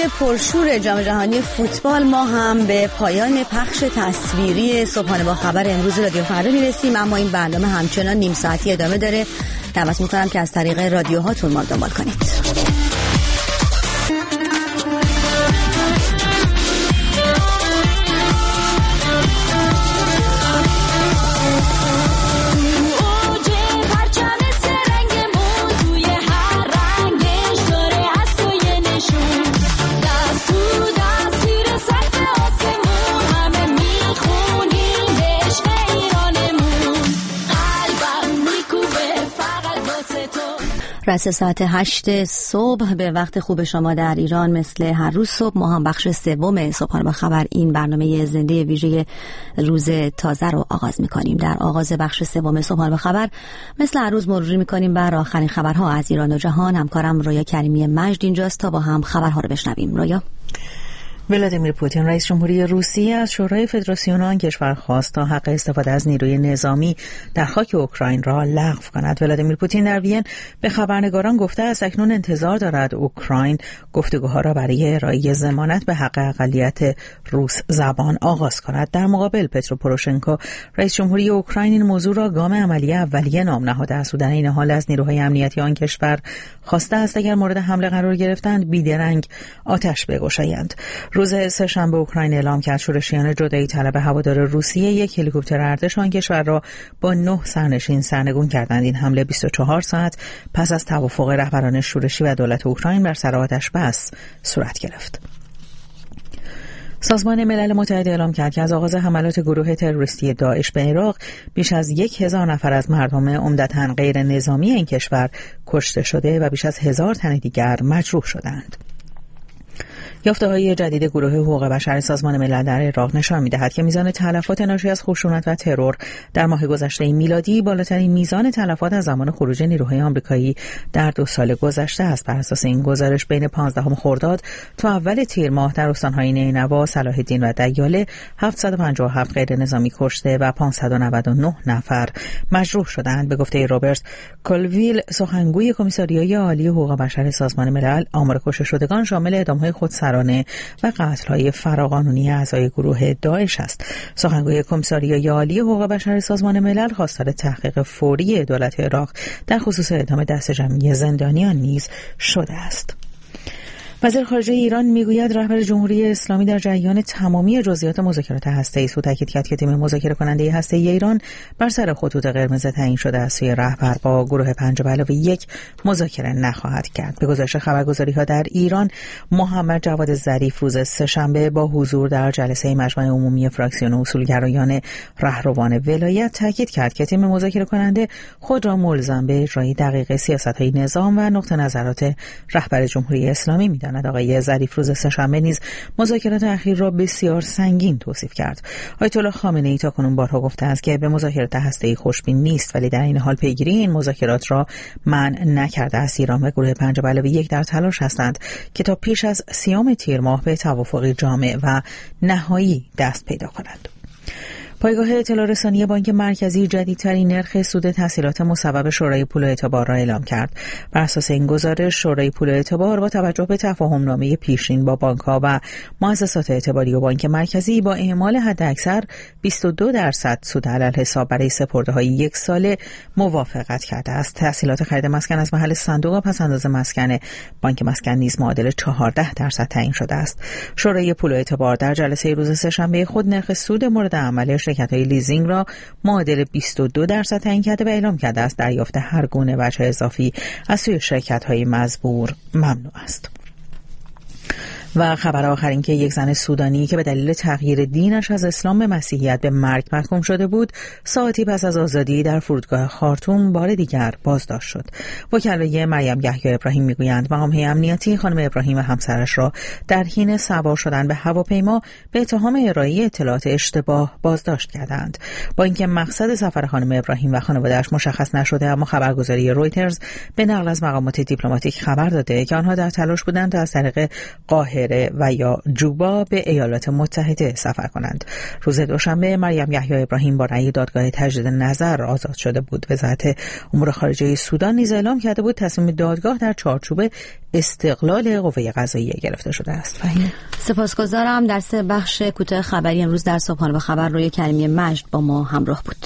پرشور جام جهانی فوتبال ما هم به پایان پخش تصویری صبحانه با خبر امروز رادیو فردا میرسیم، اما این برنامه همچنان نیم ساعتی ادامه داره. دعوت میکنم که از طریق رادیوهاتون ما دنبال کنید. رس ساعت هشت صبح به وقت خوب شما در ایران، مثل هر روز صبح ما هم بخش سوم صبحانه با خبر، این برنامه زنده ویژه روز تازه رو آغاز می‌کنیم. در آغاز بخش سوم صبحانه با خبر مثل هر روز مروری می‌کنیم بر آخرین خبرها از ایران و جهان. همکارم رویا کریمی مجد اینجاست تا با هم خبرها رو بشنویم. رویا. ولادیمیر پوتین رئیس جمهوری روسیه از شورای فدراسیون آن کشور خواست تا حق استفاده از نیروی نظامی در خاک اوکراین را لغو کند. ولادیمیر پوتین در وین به خبرنگاران گفته است اکنون انتظار دارد اوکراین گفتگوها را برای ارائه ضمانت به حق اقلیت روس زبان آغاز کند. در مقابل پترو پوروشنکو رئیس جمهوری اوکراین این موضوع را گام عملی اولیه نام نهاده است و در این حال از نیروهای امنیتی آن کشور خواسته است اگر مورد حمله قرار گرفتند بیدرنگ آتش بگشایند. روز سه‌شنبه اوکراین اعلام کرد شورشیان جدایی طلب هوادار روسیه یک هلیکوپتر ارتش آن کشور را با نه سرنشین سرنگون کردند. این حمله بیست و چهار ساعت پس از توافق رهبران شورشی و دولت اوکراین بر سر آتش بس صورت گرفت. سازمان ملل متحد اعلام کرد که از آغاز حملات گروه تروریستی داعش به عراق بیش از یک هزار نفر از مردم عمدتاً غیر نظامی این کشور کشته شده و بیش از هزار تن دیگر مجروح شدند. یافته‌های جدید گروه حقوق بشر سازمان ملل در عراق نشان می‌دهد که میزان تلفات ناشی از خشونت و ترور در ماه گذشته میلادی بالاترین میزان تلفات از زمان خروج نیروهای آمریکایی در دو سال گذشته است. بر اساس این گزارش بین پانزدهم خرداد تا اول تیر ماه در استان‌های نینوا، صلاح الدین و دیاله هفتصد و پنجاه و هفت غیر نظامی کشته و پانصد و نود و نه نفر مجروح شدند. به گفته رابرت کولویل، سخنگوی کمیساریای عالی حقوق بشر سازمان ملل، آمار کشته شدگان شامل اعدام‌های خودسرانه و قتل‌های فراقانونی اعضای گروه داعش است. سخنگوی کمیساریای عالی حقوق بشر سازمان ملل خواستار تحقیق فوری دولت عراق در خصوص اعدام دست جمعی زندانیان نیز شده است. وزیر خارجه ایران میگوید رهبر جمهوری اسلامی در جریان تمامی جزئیات مذاکرات هسته‌ای است. او تاکید کرد که تیم مذاکره کننده هسته‌ای ایران بر سر خطوط قرمز تعیین شده است. سوی رهبر با گروه پنج به علاوه یک مذاکره نخواهد کرد. به گزارش خبرگزاری‌ها در ایران، محمد جواد ظریف روز سه‌شنبه با حضور در جلسه مجمع عمومی فراکسیون اصولگرایان رهروان ولایت تاکید کرد که تیم مذاکره کننده خود را ملزم به اجرای دقیق سیاست‌های نظام و نقطه نظرات رهبر جمهوری اسلامی می‌داند. آقای ظریف روز سه‌شنبه نیز مذاکرات اخیر را بسیار سنگین توصیف کرد. آیت الله خامنه‌ای تاکنون بارها گفته است که به مذاکرات هسته‌ای خوشبین نیست، ولی در این حال پیگیری این مذاکرات را منع نکرده است. ایران و گروه پنج به علاوه یک در تلاش هستند که تا پیش از سیام تیر ماه به توافقی جامع و نهایی دست پیدا کنند. پایگاه اطلاع رسانی بانک مرکزی جدیدترین نرخ سود تسهیلات مصوب شورای پول و اعتبار را اعلام کرد. بر اساس این گزارش، شورای پول و اعتبار با توجه به تفاهم‌نامه پیشین با بانک‌ها و مؤسسات اعتباری و بانک مرکزی با اعمال حداکثر بیست و دو درصد سود علل حساب برای سپرده‌های یک ساله موافقت کرده است. تسهیلات خرید مسکن از محل صندوق و پس‌انداز مسکن بانک مسکن نیز معادل چهارده درصد تعیین شده است. شورای پول و اعتبار در جلسه روز سه‌شنبه خود نرخ سود مورد عمل شرکت‌های لیزینگ را معادل بیست و دو درصد تعیین کرده و اعلام کرده است دریافت هر گونه وجه اضافی از سوی شرکت‌های مزبور ممنوع است. و خبر آخر این که یک زن سودانی که به دلیل تغییر دینش از اسلام به مسیحیت به مرگ محکوم شده بود، ساعتی پس از آزادی در فرودگاه خارتوم بار دیگر بازداشت شد. وکلای مریم یحیی ابراهیم میگویند مقام‌های امنیتی خانم ابراهیم و همسرش را در حین سوار شدن به هواپیما به اتهام ارائه اطلاعات اشتباه بازداشت کردند. با اینکه مقصد سفر خانم ابراهیم و خانواده‌اش مشخص نشده، اما خبرگزاری رویترز به نقل از مقامات دیپلماتیک خبر داده که آنها در تلاش بودند تا از طریق قاهره قاهره و یا جوبا به ایالات متحده سفر کنند. روز دوشنبه مریم یحیی ابراهیم با رأی دادگاه تجدید نظر آزاد شده بود. وزارت امور خارجه سودان نیز اعلام کرده بود تصمیم دادگاه در چارچوب استقلال قوه قضاییه گرفته شده است. فهیم. سپاسگزارم. در سه بخش کوتاه خبری امروز در صبحانه خبر روی کریمی مجد با ما همراه بود.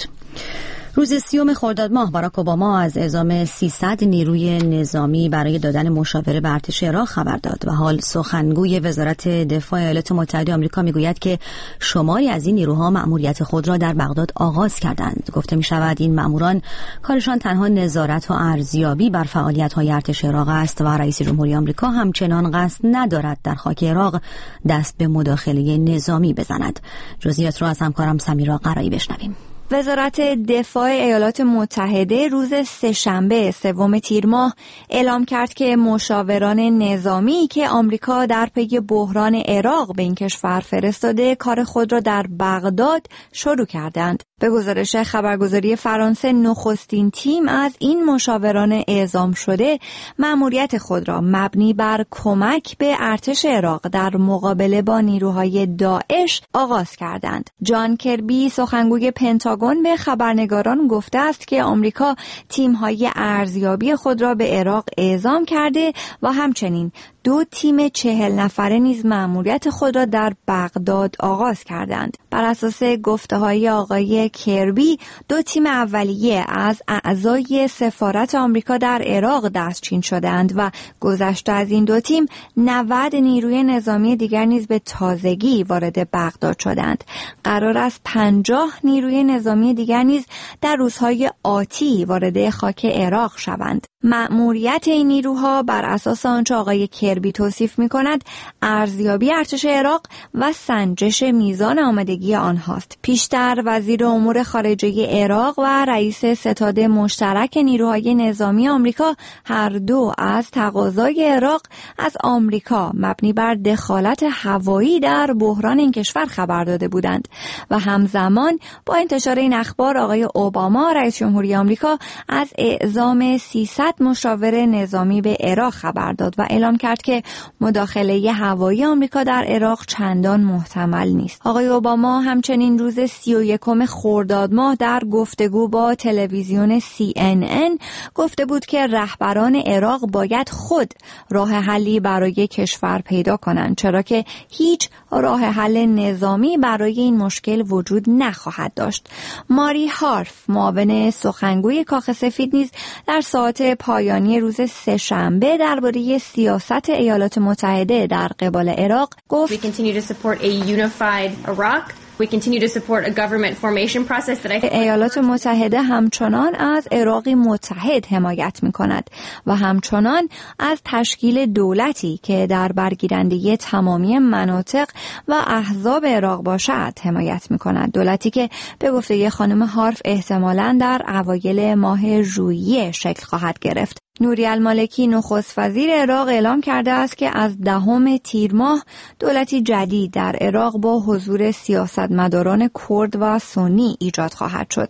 روز سیوم خرداد ماه باراک اوباما از اعزام سیصد نیروی نظامی برای دادن مشاوره به ارتش عراق خبر داد و حال سخنگوی وزارت دفاع ایالات متحده آمریکا میگوید که شماری از این نیروها مأموریت خود را در بغداد آغاز کردند. گفته می شود این مأموران کارشان تنها نظارت و ارزیابی بر فعالیت‌های ارتش عراق است و رئیس جمهوری آمریکا همچنان قصد ندارد در خاک عراق دست به مداخله نظامی بزند. جزئیات را از همکارم سمیرا قرایی بشنویم. وزارت دفاع ایالات متحده روز سه‌شنبه سوم تیر ماه اعلام کرد که مشاوران نظامی که آمریکا در پی بحران عراق به این کشور فرستاده کار خود را در بغداد شروع کردند. به گزارش خبرگزاری فرانسه نخستین تیم از این مشاوران اعزام شده مأموریت خود را مبنی بر کمک به ارتش عراق در مقابله با نیروهای داعش آغاز کردند. جان کربی سخنگوی پنتاگون به خبرنگاران گفته است که آمریکا تیم‌های ارزیابی خود را به عراق اعزام کرده و همچنین دو تیم چهل نفره نیز مأموریت خود را در بغداد آغاز کردند. بر اساس گفته‌های آقای کربی دو تیم اولیه از اعضای سفارت آمریکا در عراق دستچین شدند و گذشته از این دو تیم نود نیروی نظامی دیگر نیز به تازگی وارد بغداد شدند. قرار است پنجاه نیروی نظامی دیگر نیز در روزهای آتی وارد خاک عراق شوند. مأموریت این نیروها بر اساس آنچه آقای کربی توصیف می‌کند ارزیابی ارتش عراق و سنجش میزان آمادگی آنهاست. پیشتر وزیر امور خارجه عراق و رئیس ستاد مشترک نیروهای نظامی آمریکا هر دو از تقاضای عراق از آمریکا مبنی بر دخالت هوایی در بحران این کشور خبر داده بودند و همزمان با انتشار این اخبار آقای اوباما رئیس جمهوری آمریکا از اعزام سیصد مشاور نظامی به عراق خبر داد و اعلام کرد که مداخله هوایی آمریکا در عراق چندان محتمل نیست. آقای اوباما همچنین روز سی و یکم خرداد ماه در گفتگو با تلویزیون سی ان ان گفته بود که رهبران عراق باید خود راه حلی برای کشور پیدا کنند، چرا که هیچ راه حل نظامی برای این مشکل وجود نخواهد داشت. ماری هارف معاون سخنگوی کاخ سفید نیز در ساعات پایانی روز سه‌شنبه درباره سیاست ایالات متحده در قبال عراق گفت We continue to support a unified Iraq. We continue to support a government formation process that I think ایالات متحده همچنان از عراقی متحد حمایت می‌کند و همچنان از تشکیل دولتی که در برگیرندگی تمامی مناطق و احزاب عراق باشد حمایت می‌کند. دولتی که به گفته خانم هارف احتمالاً در اوایل ماه ژوئیه شکل خواهد گرفت. نوری المالکی نخست وزیر عراق اعلام کرده است که از دهم تیر ماه دولتی جدید در عراق با حضور سیاستمداران کرد و سنی ایجاد خواهد شد.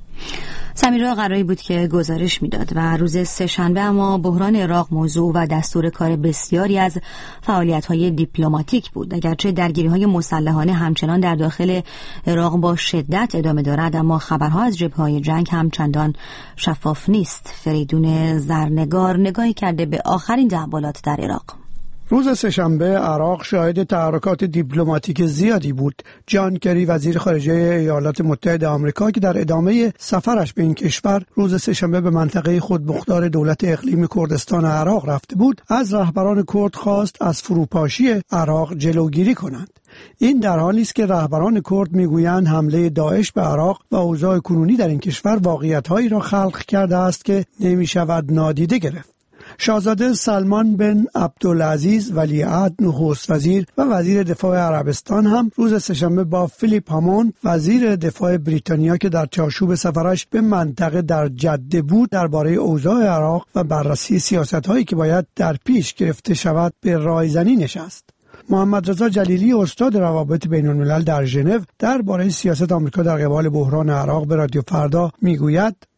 سمیرا قرایی بود که گزارش میداد و روز سه‌شنبه اما بحران عراق موضوع و دستور کار بسیاری از فعالیت‌های دیپلماتیک بود. اگرچه درگیری‌های مسلحانه همچنان در داخل عراق با شدت ادامه دارد، اما خبرها از جبهه‌های جنگ هم چندان شفاف نیست. فریدون زرنگار نگاهی کرده به آخرین تحولات در عراق. روز سه‌شنبه عراق شاهد تحرکات دیپلماتیک زیادی بود. جان کری وزیر خارجه ایالات متحده آمریکا که در ادامه سفرش به این کشور روز سه‌شنبه به منطقه خودمختار دولت اقلیمی کردستان عراق رفته بود، از رهبران کرد خواست از فروپاشی عراق جلوگیری کنند. این در حالی است که رهبران کرد میگویند حمله داعش به عراق و اوضاع کنونی در این کشور واقعیت‌هایی را خلق کرده است که نمی‌شود نادیده گرفت. شاهزاده سلمان بن عبدالعزیز ولیعهد نخست وزیر و وزیر دفاع عربستان هم روز سه‌شنبه با فیلیپ هامون وزیر دفاع بریتانیا که در چارچوب سفرش به منطقه در جده بود درباره اوضاع عراق و بررسی سیاست‌هایی که باید در پیش گرفته شود به رایزنی نشست. محمد رضا جلیلی استاد روابط بین الملل در ژنو درباره سیاست آمریکا در قبال بحران عراق به رادیو فردا میگوید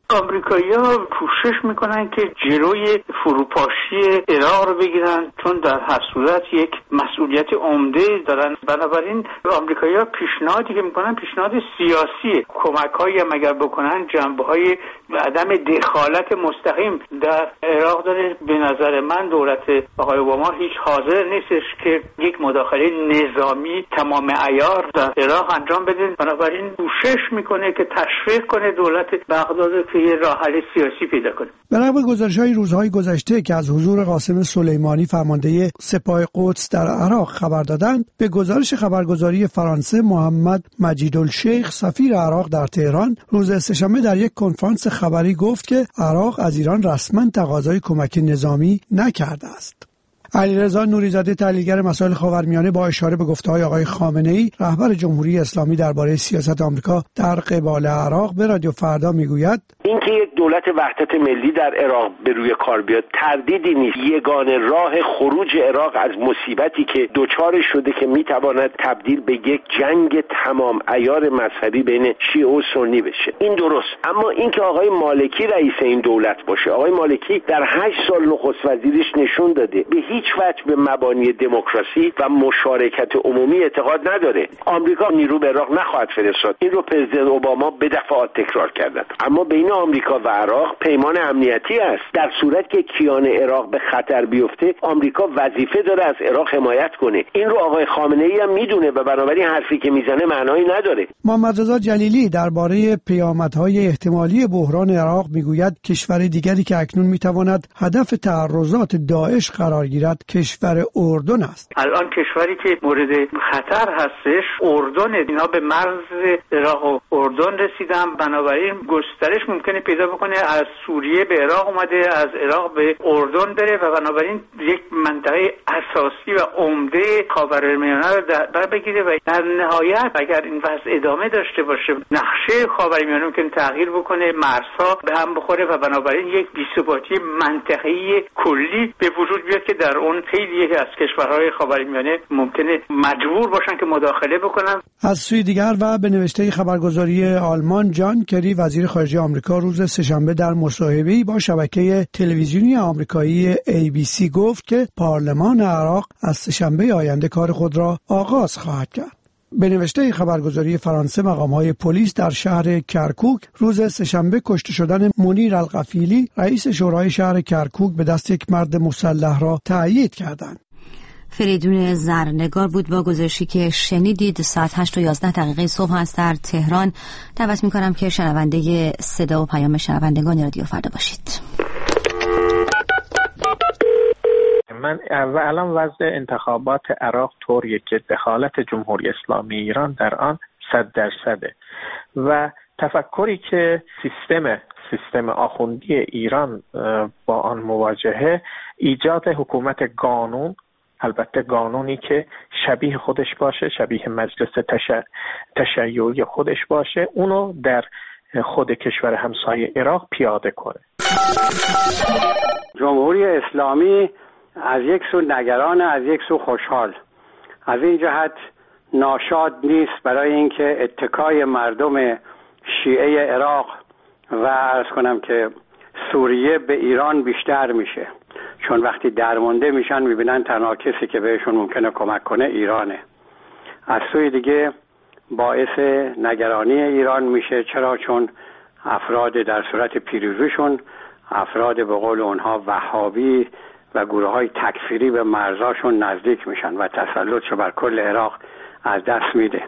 آمریکایی‌ها کوشش میکنن که جلوی فروپاشی عراق رو بگیرن، چون در هر صورت یک مسئولیت عمده دارن. بنابراین آمریکایی‌ها پیشنهادی که میکنن پیشنهاد سیاسی، کمک‌هایی هم اگر بکنن جنبه‌های عدم دخالت مستقیم در عراق داره. به نظر من دولت آقای اوباما هیچ حاضر نیستش که یک مداخله نظامی تمام عیار در عراق انجام بده. بنابراین کوشش میکنه که تشویق کنه دولت بغداد که یه راه حل سیاسی پیدا کنه. به رغم گزارش‌های روزهای گذشته که از حضور قاسم سلیمانی فرمانده سپاه قدس در عراق خبر دادند، به گزارش خبرگزاری فرانسه محمد مجیدالشیخ سفیر عراق در تهران روز سه‌شنبه در یک کنفرانس خبری گفت که عراق از ایران رسما تقاضای کمک نظامی نکرده است. علیرضا نوری‌زاده تحلیلگر مسائل خاورمیانه با اشاره به گفته‌های آقای خامنه‌ای رهبر جمهوری اسلامی درباره سیاست آمریکا در قبال عراق به رادیو فردا میگوید اینکه یک دولت وحدت ملی در عراق به روی کار بیاد تردیدی نیست. یگانه راه خروج عراق از مصیبتی که دچار شده که میتواند تبدیل به یک جنگ تمام عیار مذهبی بین شیعه و سنی بشه. این درست، اما اینکه آقای مالکی رئیس این دولت باشه، آقای مالکی در هشت سال نخست وزیریش نشون داده به هیچ وجه به مبانی دموکراسی و مشارکت عمومی اعتقاد نداره. آمریکا نیرو به عراق نخواهد فرستاد. این رو پرزیدنت اوباما به دفعات تکرار کردند. اما بین آمریکا و عراق پیمان امنیتی است. در صورت که کیان عراق به خطر بیفته، آمریکا وظیفه داره از عراق حمایت کنه. این رو آقای خامنه‌ای هم میدونه و بنابراین حرفی که میزنه معنایی نداره. محمد رضا جلیلی درباره پیامدهای احتمالی بحران عراق میگوید کشور دیگری که اکنون میتواند هدف تعرضات داعش قرار گیرد کشور اردن است. الان کشوری که مورد خطر هستش اردن. اینا به مرز عراق و اردن رسیدن، بنابراین گسترش ممکنه پیدا بکنه، از سوریه به عراق اومده، از عراق به اردن بره و بنابراین یک منطقه اساسی و عمده خاورمیانه رو در بگیره و در نهایت اگر این وضع ادامه داشته باشه نقشه خاورمیانه ممکن تغییر بکنه، مرزها به هم بخوره و بنابراین یک بی‌ثباتی منطقه‌ای کلی به وجود بیاد که در اون خیلی از کشورهای خاورمیانه ممکنه مجبور باشن که مداخله بکنن. از سوی دیگر و به نوشته خبرگزاری آلمان، جان کری وزیر خارجه آمریکا روز سه‌شنبه در مصاحبه‌ای با شبکه تلویزیونی آمریکایی ای بی سی گفت که پارلمان عراق از سه‌شنبه آینده کار خود را آغاز خواهد کرد. به نوشته خبرگزاری فرانسه، مقام‌های پلیس در شهر کرکوک روز سه‌شنبه کشته شدن منیر القفیلی رئیس شورای شهر کرکوک به دست یک مرد مسلح را تأیید کردند. فریدون زرنگار بود با گزارشی که شنیدید. ساعت هشت و یازده دقیقه صبح است در تهران. دعوت می‌کنم که شنونده صدا و پیام شنوندگان رادیو فردا باشید. من الان وضع انتخابات عراق طوریه که دخالت جمهوری اسلامی ایران در آن صد درصده و تفکری که سیستم سیستم آخوندی ایران با آن مواجهه ایجاد حکومت قانون، البته قانونی که شبیه خودش باشه، شبیه مجلس تش... تشیعی خودش باشه، اونو در خود کشور همسایه عراق پیاده کنه. جمهوری اسلامی از یک سو نگران، از یک سو خوشحال. از این جهت ناشاد نیست برای اینکه اتکای مردم شیعه عراق و عرض کنم که سوریه به ایران بیشتر میشه، چون وقتی درمانده میشن میبینن تنها کسی که بهشون ممکنه کمک کنه ایرانه. از سوی دیگه باعث نگرانی ایران میشه. چرا؟ چون افراد در صورت پیروزیشون افراد به قول اونها وهابی و گروه های تکفیری به مرزاشون نزدیک میشن و تسلطشو بر کل عراق از دست میده.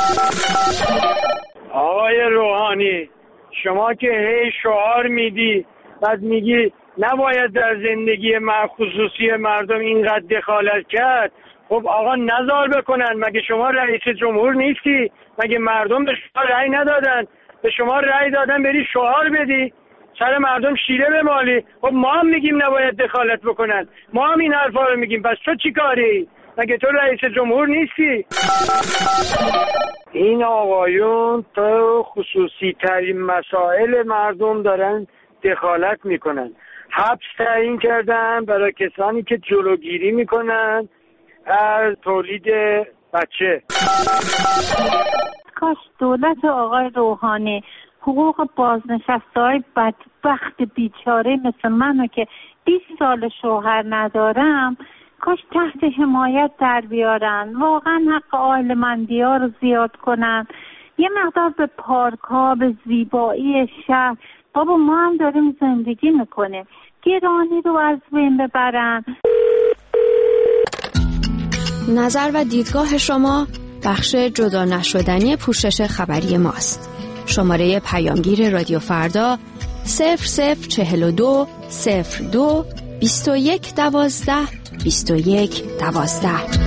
آقای روحانی، شما که هی شعار میدی بعد میگی نباید در زندگی خصوصی مردم اینقدر دخالت کرد، خب آقا نزار بکنن. مگه شما رئیس جمهور نیستی؟ مگه مردم به شما رأی ندادن؟ به شما رأی دادن بری شعار بدی سر مردم شیره بمالی؟ خب ما هم میگیم نباید دخالت بکنن، ما هم این حرفا رو میگیم، پس تو چی کاری؟ مگه تو رئیس جمهور نیستی؟ این آقایون تو خصوصی ترین مسائل مردم دارن دخالت میکنن. حبس تعیین کردن برای کسانی که جلوگیری میکنن از تولید بچه. کاش دولت آقای روحانی حقوق بازنشسته‌های بدبخت بیچاره مثل منو که بیست سال شوهر ندارم کاش تحت حمایت در بیارن، واقعا حق عائله‌مندی ها رو زیاد کنن، یه مقدار به پارک ها، به زیبایی شهر. بابا ما هم داریم زندگی میکنیم، گرانی رو از بین ببرن. نظر و دیدگاه شما بخش جدا نشدنی پوشش خبری ماست. شماره پیامگیر رادیو فردا صفر صفر چهل و دو صفر دو بیست و یک دوازده بیست و یک دوازده.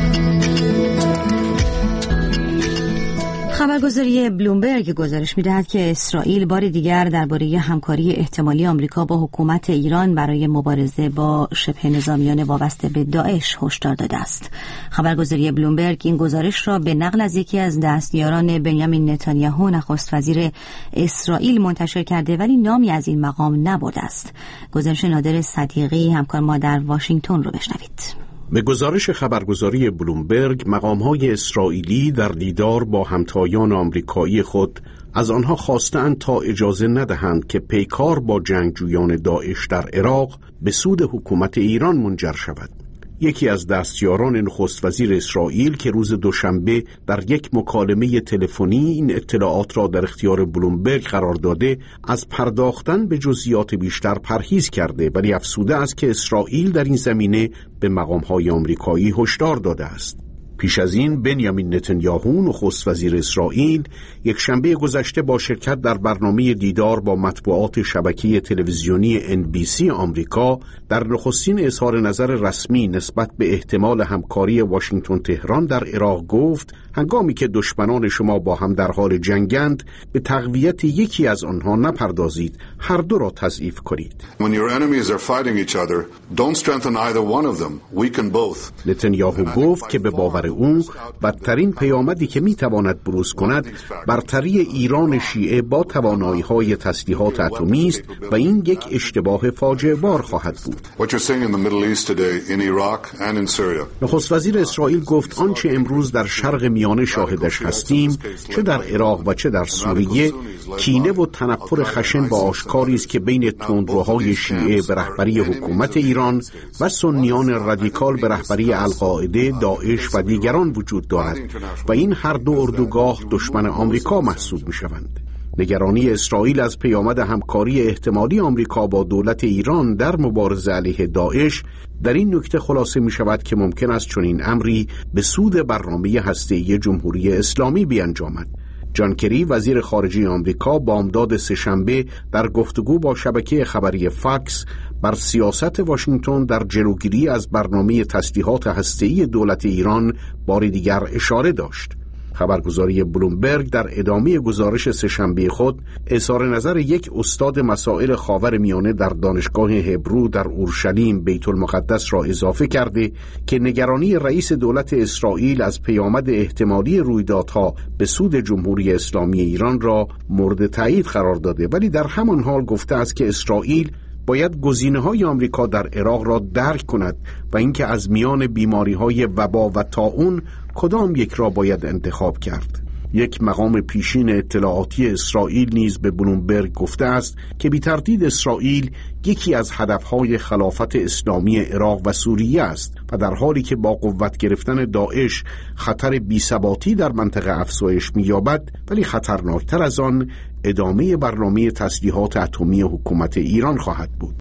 خبرگزاری بلومبرگ گزارش می‌دهد که اسرائیل بار دیگر درباره همکاری احتمالی آمریکا با حکومت ایران برای مبارزه با شبه نظامیان وابسته به داعش هشدار داده است. خبرگزاری بلومبرگ این گزارش را به نقل از یکی از دستیاران بنیامین نتانیاهو نخست وزیر اسرائیل منتشر کرده، ولی نامی از این مقام نبرده است. گزارش نادر صدیقی همکار ما در واشنگتن رو بشنوید. به گزارش خبرگزاری بلومبرگ، مقام‌های اسرائیلی در دیدار با همتایان آمریکایی خود از آنها خواستند تا اجازه ندهند که پیکار با جنگجویان داعش در عراق به سود حکومت ایران منجر شود. یکی از دستیاران نخست وزیر اسرائیل که روز دوشنبه در یک مکالمه تلفنی این اطلاعات را در اختیار بلومبرگ قرار داده، از پرداختن به جزئیات بیشتر پرهیز کرده، ولی افسوده است که اسرائیل در این زمینه به مقام‌های آمریکایی هشدار داده است. پیش از این بنیامین نتانیاهو نخست وزیر اسرائیل یک شنبه گذشته با شرکت در برنامه دیدار با مطبوعات شبکه تلویزیونی ان بی سی آمریکا در نخستین اظهار نظر رسمی نسبت به احتمال همکاری واشنگتن تهران در عراق گفت: هنگامی که دشمنان شما با هم در حال جنگند، به تقویت یکی از آنها نپردازید، هر دو را تضعیف کنید. When your enemies are fighting each other, don't strengthen either one of them. Weaken both. نتانیاهو گفت که به باور او بدترین پیامدی که میتواند بروز کند برتری ایران شیعه با توانایی‌های تسلیحات اتمی است و این یک اشتباه فاجعه بار خواهد بود. What you're seeing in the Middle East today, in Iraq and in Syria. نخست وزیر اسرائیل گفت آنچه امروز در شرق میانه شاهدش هستیم، چه در عراق و چه در سوریه، کینه و تنفر خشن با آشکاری است که بین تندروهای شیعه به رهبری حکومت ایران و سنیان رادیکال به رهبری القاعده، داعش و دیگران وجود دارد و این هر دو اردوگاه دشمن آمریکا محسوب می‌شوند. نگرانی اسرائیل از پیامد همکاری احتمالی آمریکا با دولت ایران در مبارزه علیه داعش در این نکته خلاصه می شود که ممکن است چنین امری به سود برنامه هسته‌ای جمهوری اسلامی بیانجامد. جان کری وزیر خارجه آمریکا بامداد سه‌شنبه در گفتگو با شبکه خبری فاکس بر سیاست واشنگتن در جلوگیری از برنامه تسلیحات هسته‌ای دولت ایران بار دیگر اشاره داشت. خبرگزاری بلومبرگ در ادامه گزارش سه‌شنبه خود اظهار نظر یک استاد مسائل خاورمیانه در دانشگاه هبرو در اورشلیم بیت المقدس را اضافه کرده که نگرانی رئیس دولت اسرائیل از پیامد احتمالی رویدادها به سود جمهوری اسلامی ایران را مورد تایید قرار داده، ولی در همان حال گفته است که اسرائیل باید گزینه‌های آمریکا در عراق را درک کند و اینکه از میان بیماری‌های وبا و طاعون کدام یک را باید انتخاب کرد. یک مقام پیشین اطلاعاتی اسرائیل نیز به بلومبرگ گفته است که بی تردید اسرائیل یکی از هدفهای خلافت اسلامی عراق و سوریه است و در حالی که با قوت گرفتن داعش خطر بی‌ثباتی در منطقه افزایش می‌یابد، ولی خطرناکتر از آن ادامه برنامه تسلیحات اتمی حکومت ایران خواهد بود.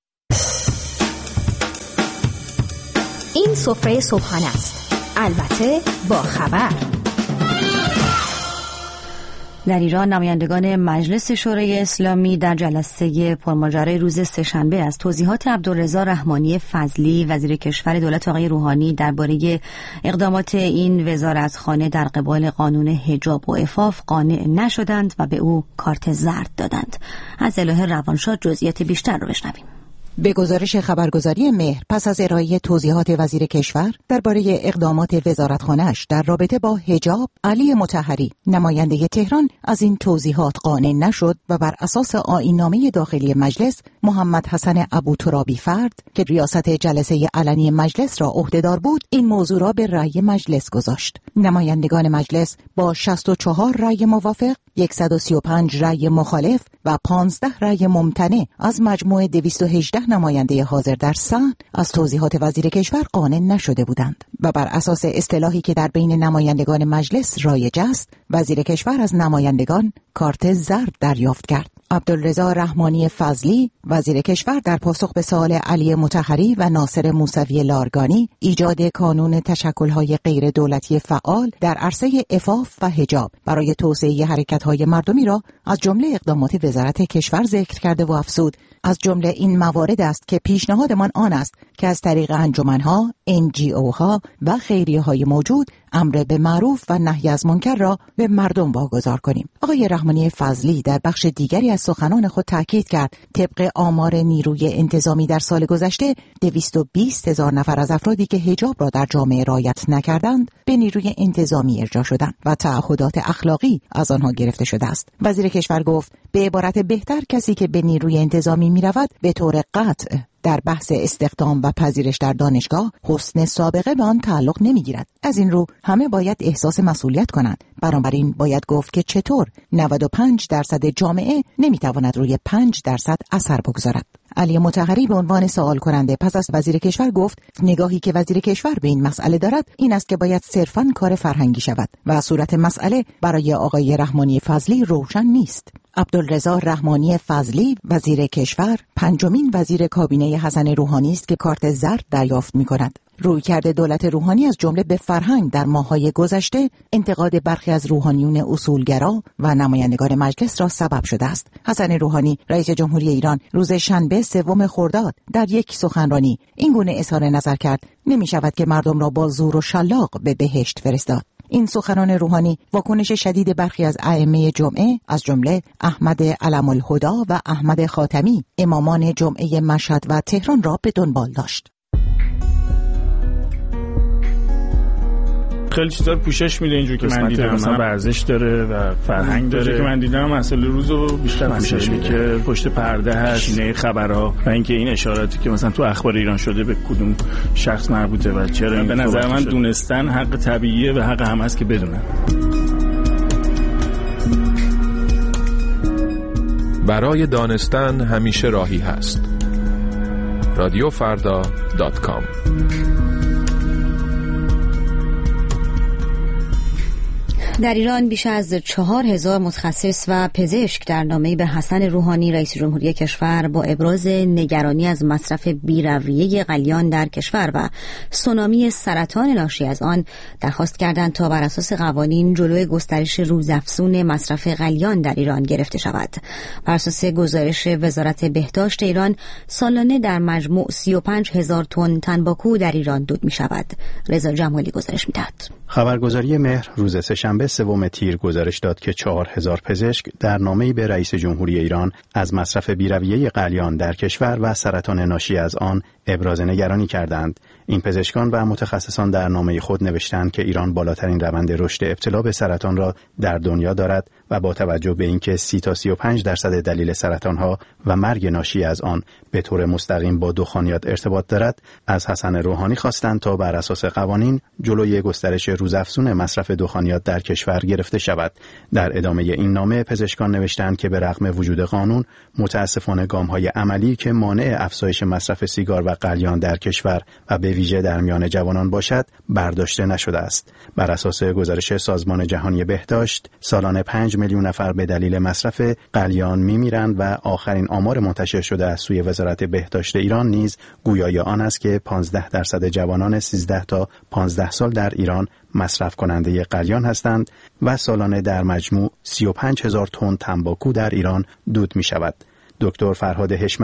این سفره صبحانه است، البته با خبر. در ایران نمایندگان مجلس شورای اسلامی در جلسه پرماجرای روز سه‌شنبه از توضیحات عبدالرضا رحمانی فضلی وزیر کشور دولت آقای روحانی درباره اقدامات این وزارتخانه در قبال قانون حجاب و عفاف قانع نشدند و به او کارت زرد دادند. از الهه روانشاد جزئیات بیشتر رو بشنویم. به گزارش خبرگزاری مهر پس از ارائه توضیحات وزیر کشور درباره اقدامات وزارتخانه‌اش در رابطه با حجاب، علی مطهری نماینده تهران از این توضیحات قانع نشد و بر اساس آیین‌نامه داخلی مجلس محمد حسن ابوترابی فرد که ریاست جلسه علنی مجلس را عهده‌دار بود این موضوع را به رأی مجلس گذاشت. نمایندگان مجلس با شصت و چهار رأی موافق، صد و سی و پنج رأی مخالف و پانزده رأی ممتنع از مجموع دویست و هجده نماینده حاضر در صحن از توضیحات وزیر کشور قانع نشده بودند و بر اساس اصطلاحی که در بین نمایندگان مجلس رایج است، وزیر کشور از نمایندگان کارت زرد دریافت کرد. عبدالرضا رحمانی فضلی وزیر کشور در پاسخ به سوال علی مطهری و ناصر موسوی لارگانی ایجاد کانون تشکل‌های غیر دولتی فعال در عرصه عفاف و حجاب برای توسعه حرکت‌های مردمی را از جمله اقدامات وزارت کشور ذکر کرده و افزود از جمله این موارد است که پیشنهادمان آن است که از طریق انجمن‌ها، ان جی اوها و خیریه‌های موجود امر به معروف و نهی از منکر را به مردم واگذار کنیم. آقای رحمانی فضلی در بخش دیگری از سخنان خود تاکید کرد طبق آمار نیروی انتظامی در سال گذشته دویست و بیست هزار نفر از افرادی که حجاب را در جامعه رعایت نکردند به نیروی انتظامی ارجاع شدند و تعهدات اخلاقی از آنها گرفته شده است. وزیر کشور گفت به عبارت بهتر کسی که به نیروی انتظامی می رود به طور قطع در بحث استخدام و پذیرش در دانشگاه حسن سابقه به آن تعلق نمیگیرد. از این رو همه باید احساس مسئولیت کنند. بنابراین باید گفت که چطور نود و پنج درصد جامعه نمیتواند روی پنج درصد اثر بگذارد. علی مطهری به عنوان سوال کننده پس از وزیر کشور گفت نگاهی که وزیر کشور به این مسئله دارد این است که باید صرفاً کار فرهنگی شود و صورت مسئله برای آقای رحمانی فضلی روشن نیست. عبدالرضا رحمانی فضلی وزیر کشور پنجمین وزیر کابینه حسن روحانی است که کارت زرد دریافت می‌کند. رویکرد دولت روحانی از جمله به فرهنگ در ماه‌های گذشته انتقاد برخی از روحانیون اصولگرا و نمایندگان مجلس را سبب شده است. حسن روحانی رئیس جمهوری ایران روز شنبه سوم خرداد در یک سخنرانی این گونه اظهار نظر کرد نمی‌شود که مردم را با زور و شلاق به بهشت فرستاد. این سخنان روحانی واکنش شدید برخی از ائمه جمعه از جمله احمد علم الهدی و احمد خاتمی امامان جمعه مشهد و تهران را به دنبال داشت. خیلی چیزا پوشش میده اینجوری که من دیدم، مثلا ورزش داره و فرهنگ داره که من دیدم مسئله روزو بیشتر پوشش میده که پشت پرده هست، شینه خبرها و اینکه این اشاراتی که مثلا تو اخبار ایران شده به کدوم شخص مربوطه و چرا. به نظر من دونستن حق طبیعیه و حق هم هست که بدونن. برای دانستن همیشه راهی هست. رادیو فردا دات کام. در ایران بیش از چهار هزار متخصص و پزشک در نامه‌ای به حسن روحانی رئیس جمهوری کشور با ابراز نگرانی از مصرف بی‌رویه قلیان در کشور و سونامی سرطان ناشی از آن درخواست کردند تا بر اساس قوانین جلوی گسترش روزافزون مصرف قلیان در ایران گرفته شود. بر اساس گزارش وزارت بهداشت ایران سالانه در مجموع سی و پنج هزار تن تنباکو در ایران دود می شود. رضا جمالی گزارش می‌دهد. خبرگزاری مهر روز سه‌شنبه سوم تیر گزارش داد که چهار هزار پزشک در نامه‌ای به رئیس جمهوری ایران از مصرف بی‌رویه قلیان در کشور و سرطان ناشی از آن ابراز نگرانی کردند. این پزشکان و متخصصان در نامه خود نوشتند که ایران بالاترین روند رشد ابتلا به سرطان را در دنیا دارد و با توجه به اینکه سی تا سی و پنج درصد دلیل سرطان‌ها و مرگ ناشی از آن به طور مستقیم با دخانیات ارتباط دارد، از حسن روحانی خواستند تا بر اساس قوانین جلوی گسترش روزافزون مصرف دخانیات در کشور گرفته شود. در ادامه این نامه پزشکان نوشتند که به رغم وجود قانون متاسفانه گام‌های عملی که مانع افزایش مصرف سیگار و قلیان در کشور و به ویژه در میان جوانان باشد برداشته نشده است. بر اساس گزارش سازمان جهانی بهداشت سالانه پنج میلیون نفر به دلیل مصرف قلیان میمیرند و آخرین آمار منتشر شده از سوی وزارت بهداشت ایران نیز گویای آن است که پانزده درصد جوانان سیزده تا پانزده سال در ایران مصرف کننده قلیان هستند و سالانه در مجموع سی و پنج هزار تن تنباکو در ایران دود می شود. دکتر فرهاد حشمتی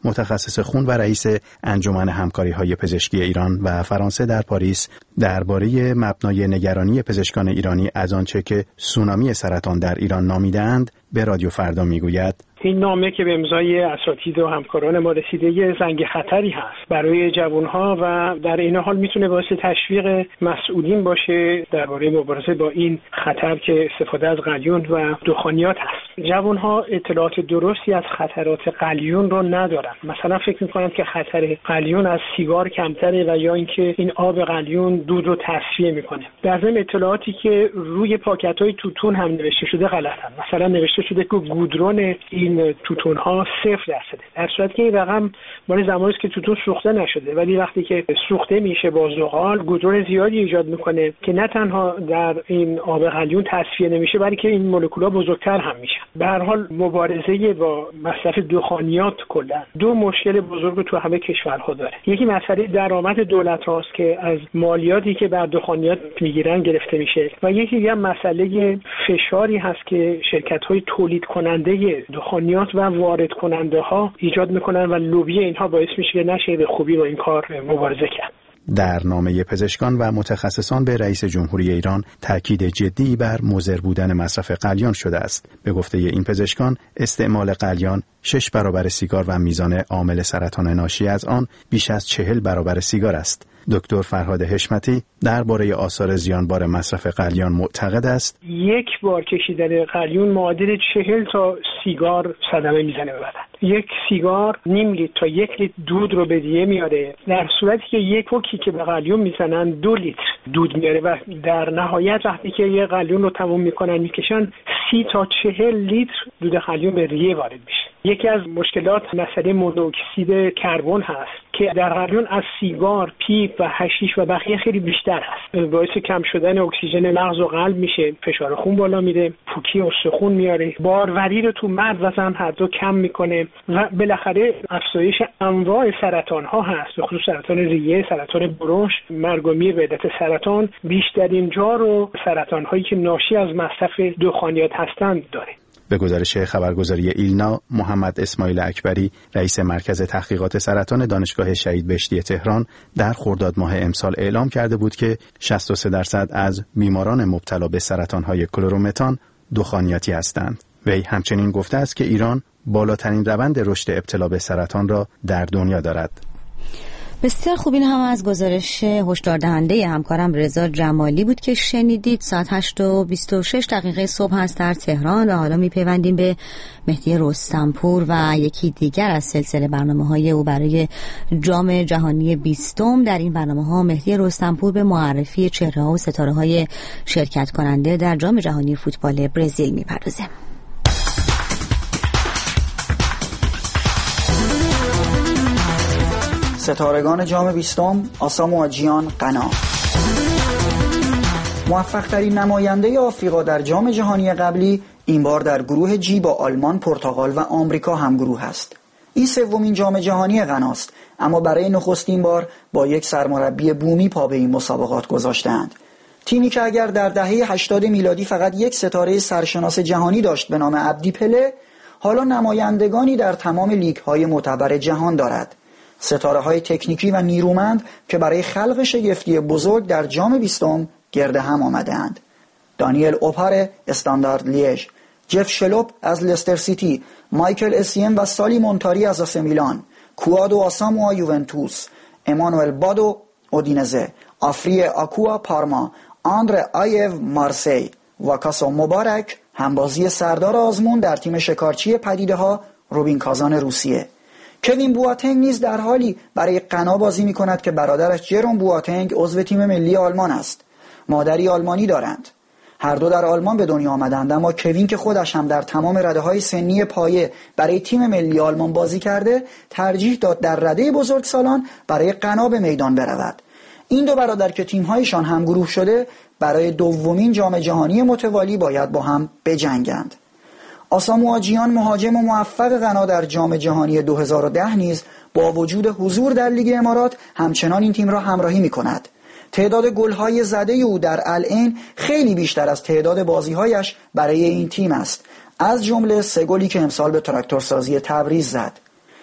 متخصص خون و رئیس انجمن همکاری‌های پزشکی ایران و فرانسه در پاریس درباره مبنای نگرانی پزشکان ایرانی از آنچه که سونامی سرطان در ایران نامیده‌اند به رادیو فردا میگوید: این نامه که به امضای اساتید و همکاران ما رسیده یه زنگ خطری هست برای جوانها و در این حال میتونه باعث تشویق مسئولین باشه درباره مبارزه با این خطر که استفاده از قلیون و دخانیات هست. جوانها اطلاعات درستی از خطرات قلیون رو ندارن. مثلا فکر میکنن که خطر قلیون از سیگار کمتره و یا اینکه این آب قلیون دود رو تصفیه میکنه. در ضمن اطلاعاتی که روی پاکت‌های توتون هم نوشته شده غلطن. مثلا نوشته شده که گودرون این توتون ها صفر درصده، در صورتی که این رقم مال زمانی است که توتون سوخته نشده، ولی وقتی که سوخته میشه با زغال گودرون زیادی ایجاد میکنه که نه تنها در این آب قلیون تصفیه نمیشه بلکه این مولکول‌ها بزرگتر هم میشن. به هر حال مبارزه با مصرف دخانیات کلا دو مشکل بزرگ رو تو همه کشورها داره. یکی مسئله درآمد دولت هاست که از مالیاتی که بر دخانیات میگیرن گرفته میشه و یکی دیگه مسئله فشاری هست که شرکت‌های تولید کننده دخانیات و وارد کننده ها ایجاد میکنن و لوبی اینها باعث میشه که نشه به خوبی با این کار مبارزه کرد. در نامه پزشکان و متخصصان به رئیس جمهوری ایران تاکید جدی بر مضر بودن مصرف قلیان شده است. به گفته این پزشکان استعمال قلیان شش برابر سیگار و میزان عامل سرطان ناشی از آن بیش از چهل برابر سیگار است. دکتر فرهاد حشمتی درباره آثار زیانبار مصرف قلیان معتقد است: یک بار کشیدن قلیون معادل چهل تا سیگار صدمه میزنه به بدن. یک سیگار نیم لیتر تا یک لیتر دود رو به دیه میاره، در صورتی که یک پوکی که به قلیون میزنن دو لیتر دود میاره و در نهایت وقتی که یه قلیون رو تموم میکنن میکشن سی تا چهل لیتر دود قلیون به ریه وارد میشه. یکی از مشکلات مسئله مونوکسید کربن هست که در قلیون از سیگار، پیپ و حشیش و بقیه خیلی بیشتر هست. باعث کم شدن اکسیژن مغز و قلب میشه، فشار خون بالا میره، پوکی استخون میاره، باروری رو تو مرد و زن هر دو کم میکنه و بالاخره افزایش انواع سرطان ها هست، به خصوص سرطان ریه، سرطان برونش، مرگ و میر به علت سرطان. بیشترین جا رو سرطان هایی که ناشی از مصرف دخانیات هستند داره. به گزارش خبرگزاری ایلنا، محمد اسماعیل اکبری، رئیس مرکز تحقیقات سرطان دانشگاه شهید بهشتی تهران، در خرداد ماه امسال اعلام کرده بود که شصت و سه درصد از بیماران مبتلا به سرطان‌های کلرومتان دخانیاتی هستند. وی همچنین گفته است که ایران بالاترین روند رشد ابتلا به سرطان را در دنیا دارد. بسیار خوب. این هم از گزارش هشدار دهنده همکارم رضا جمالی بود که شنیدید. ساعت هشت و بیست و شش دقیقه صبح هست در تهران و حالا میپیوندیم به مهدی رستمپور و یکی دیگر از سلسله برنامه‌های او برای جام جهانی بیستم. در این برنامه‌ها مهدی رستمپور به معرفی چهره‌ها و ستاره‌های شرکت کننده در جام جهانی فوتبال برزیل میپردازه. ستارگان جام بیستم: آسامو آجیان غنا. موفق ترین نماینده آفریقا در جام جهانی قبلی این بار در گروه جی با آلمان، پرتغال و آمریکا همگروه است. این سومین جام جهانی غناست، اما برای نخستین بار با یک سرمربی بومی پا به این مسابقات گذاشتند. تیمی که اگر در دهه هشتاد میلادی فقط یک ستاره سرشناس جهانی داشت به نام عبدی پله، حالا نمایندگانی در تمام لیگ‌های معتبر جهان دارد. ستاره‌های تکنیکی و نیرومند که برای خلق شگفتی بزرگ در جام بیستم گرد هم آمده‌اند. دانیل اوپار استاندارد لیژ، جف شلوپ از لستر سیتی، مایکل اسیم و سالی مونتاری از آس میلان، کوادو آساموا یوونتوس، امانوئل بادو اودینزه، آفری آکوا پارما، آندره آیو مارسی و کاسو مبارک همبازی سردار آزمون در تیم شکارچی پدیده‌ها روبین کازان روسیه. کوین بواتنگ نیز در حالی برای غنا بازی می کند که برادرش جرون بواتنگ عضو تیم ملی آلمان است. مادری آلمانی دارند. هر دو در آلمان به دنیا آمدند، اما کوین که خودش هم در تمام رده‌های سنی پایه برای تیم ملی آلمان بازی کرده، ترجیح داد در رده بزرگسالان برای غنا به میدان برود. این دو برادر که تیم‌هایشان همگروه شده، برای دومین جام جهانی متوالی باید با هم بجنگند. آسامو آجیان، مهاجم موفق غنا در جام جهانی دو هزار و ده نیز با وجود حضور در لیگ امارات همچنان این تیم را همراهی می‌کند. تعداد گل‌های زده او در العین خیلی بیشتر از تعداد بازی‌هایش برای این تیم است، از جمله سه گلی که امسال به تراکتورسازی تبریز زد.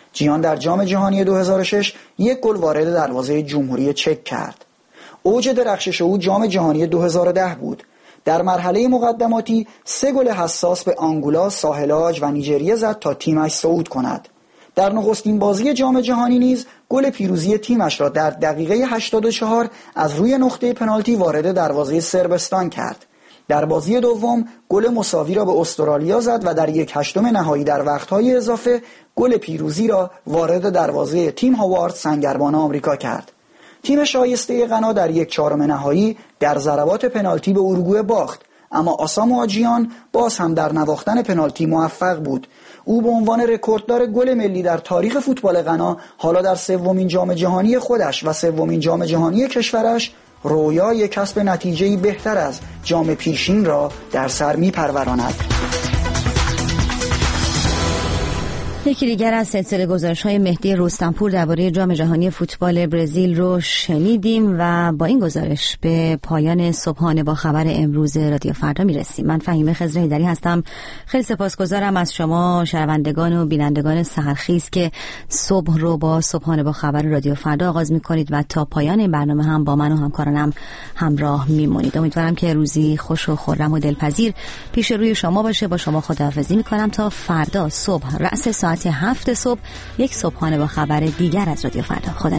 جیان در جام جهانی دو هزار و شش یک گل وارد دروازه جمهوری چک کرد. اوج درخشش او جام جهانی دو هزار و ده بود. در مرحله مقدماتی سه گل حساس به آنگولا، ساحل و نیجریه زد تا تیمش صعود کند. در نخستین بازی جام جهانی نیز گل پیروزی تیمش را در دقیقه هشتاد و چهار از روی نقطه پنالتی وارد دروازه صربستان کرد. در بازی دوم گل مساوی را به استرالیا زد و در یک هشتم نهایی در وقت‌های اضافه گل پیروزی را وارد دروازه تیم هاوارد سنگربان آمریکا کرد. تیم شایسته غنا در یک چهارم نهایی در ضربات پنالتی به اروگوئه باخت، اما آسامو آجیان باز هم در نواختن پنالتی موفق بود. او به عنوان رکورددار گل ملی در تاریخ فوتبال غنا حالا در سومین جام جهانی خودش و سومین جام جهانی کشورش رویای کسب نتیجه‌ای بهتر از جام پیشین را در سر می‌پروراند. یکی دیگر از سلسله گزارش‌های مهدی رستمپور درباره جام جهانی فوتبال برزیل رو شنیدیم و با این گزارش به پایان صبحانه با خبر امروز رادیو فردا میرسیم. من فهیمه خضر هیدری هستم. خیلی سپاسگزارم از شما شنوندگان و بینندگان سحرخیز که صبح رو با صبحانه با خبر رادیو فردا آغاز می‌کنید و تا پایان این برنامه هم با من و همکارانم همراه میمونید. امیدوارم که روزی خوش و خرم و دلپذیر پیش روی شما باشه. با شما خداحافظی می‌کنم تا فردا صبح رأس ساعت هفت صبح یک صبحانه با خبر دیگر از رادیو فردا. خدا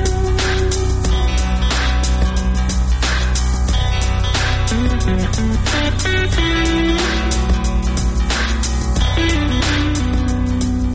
نگهدار.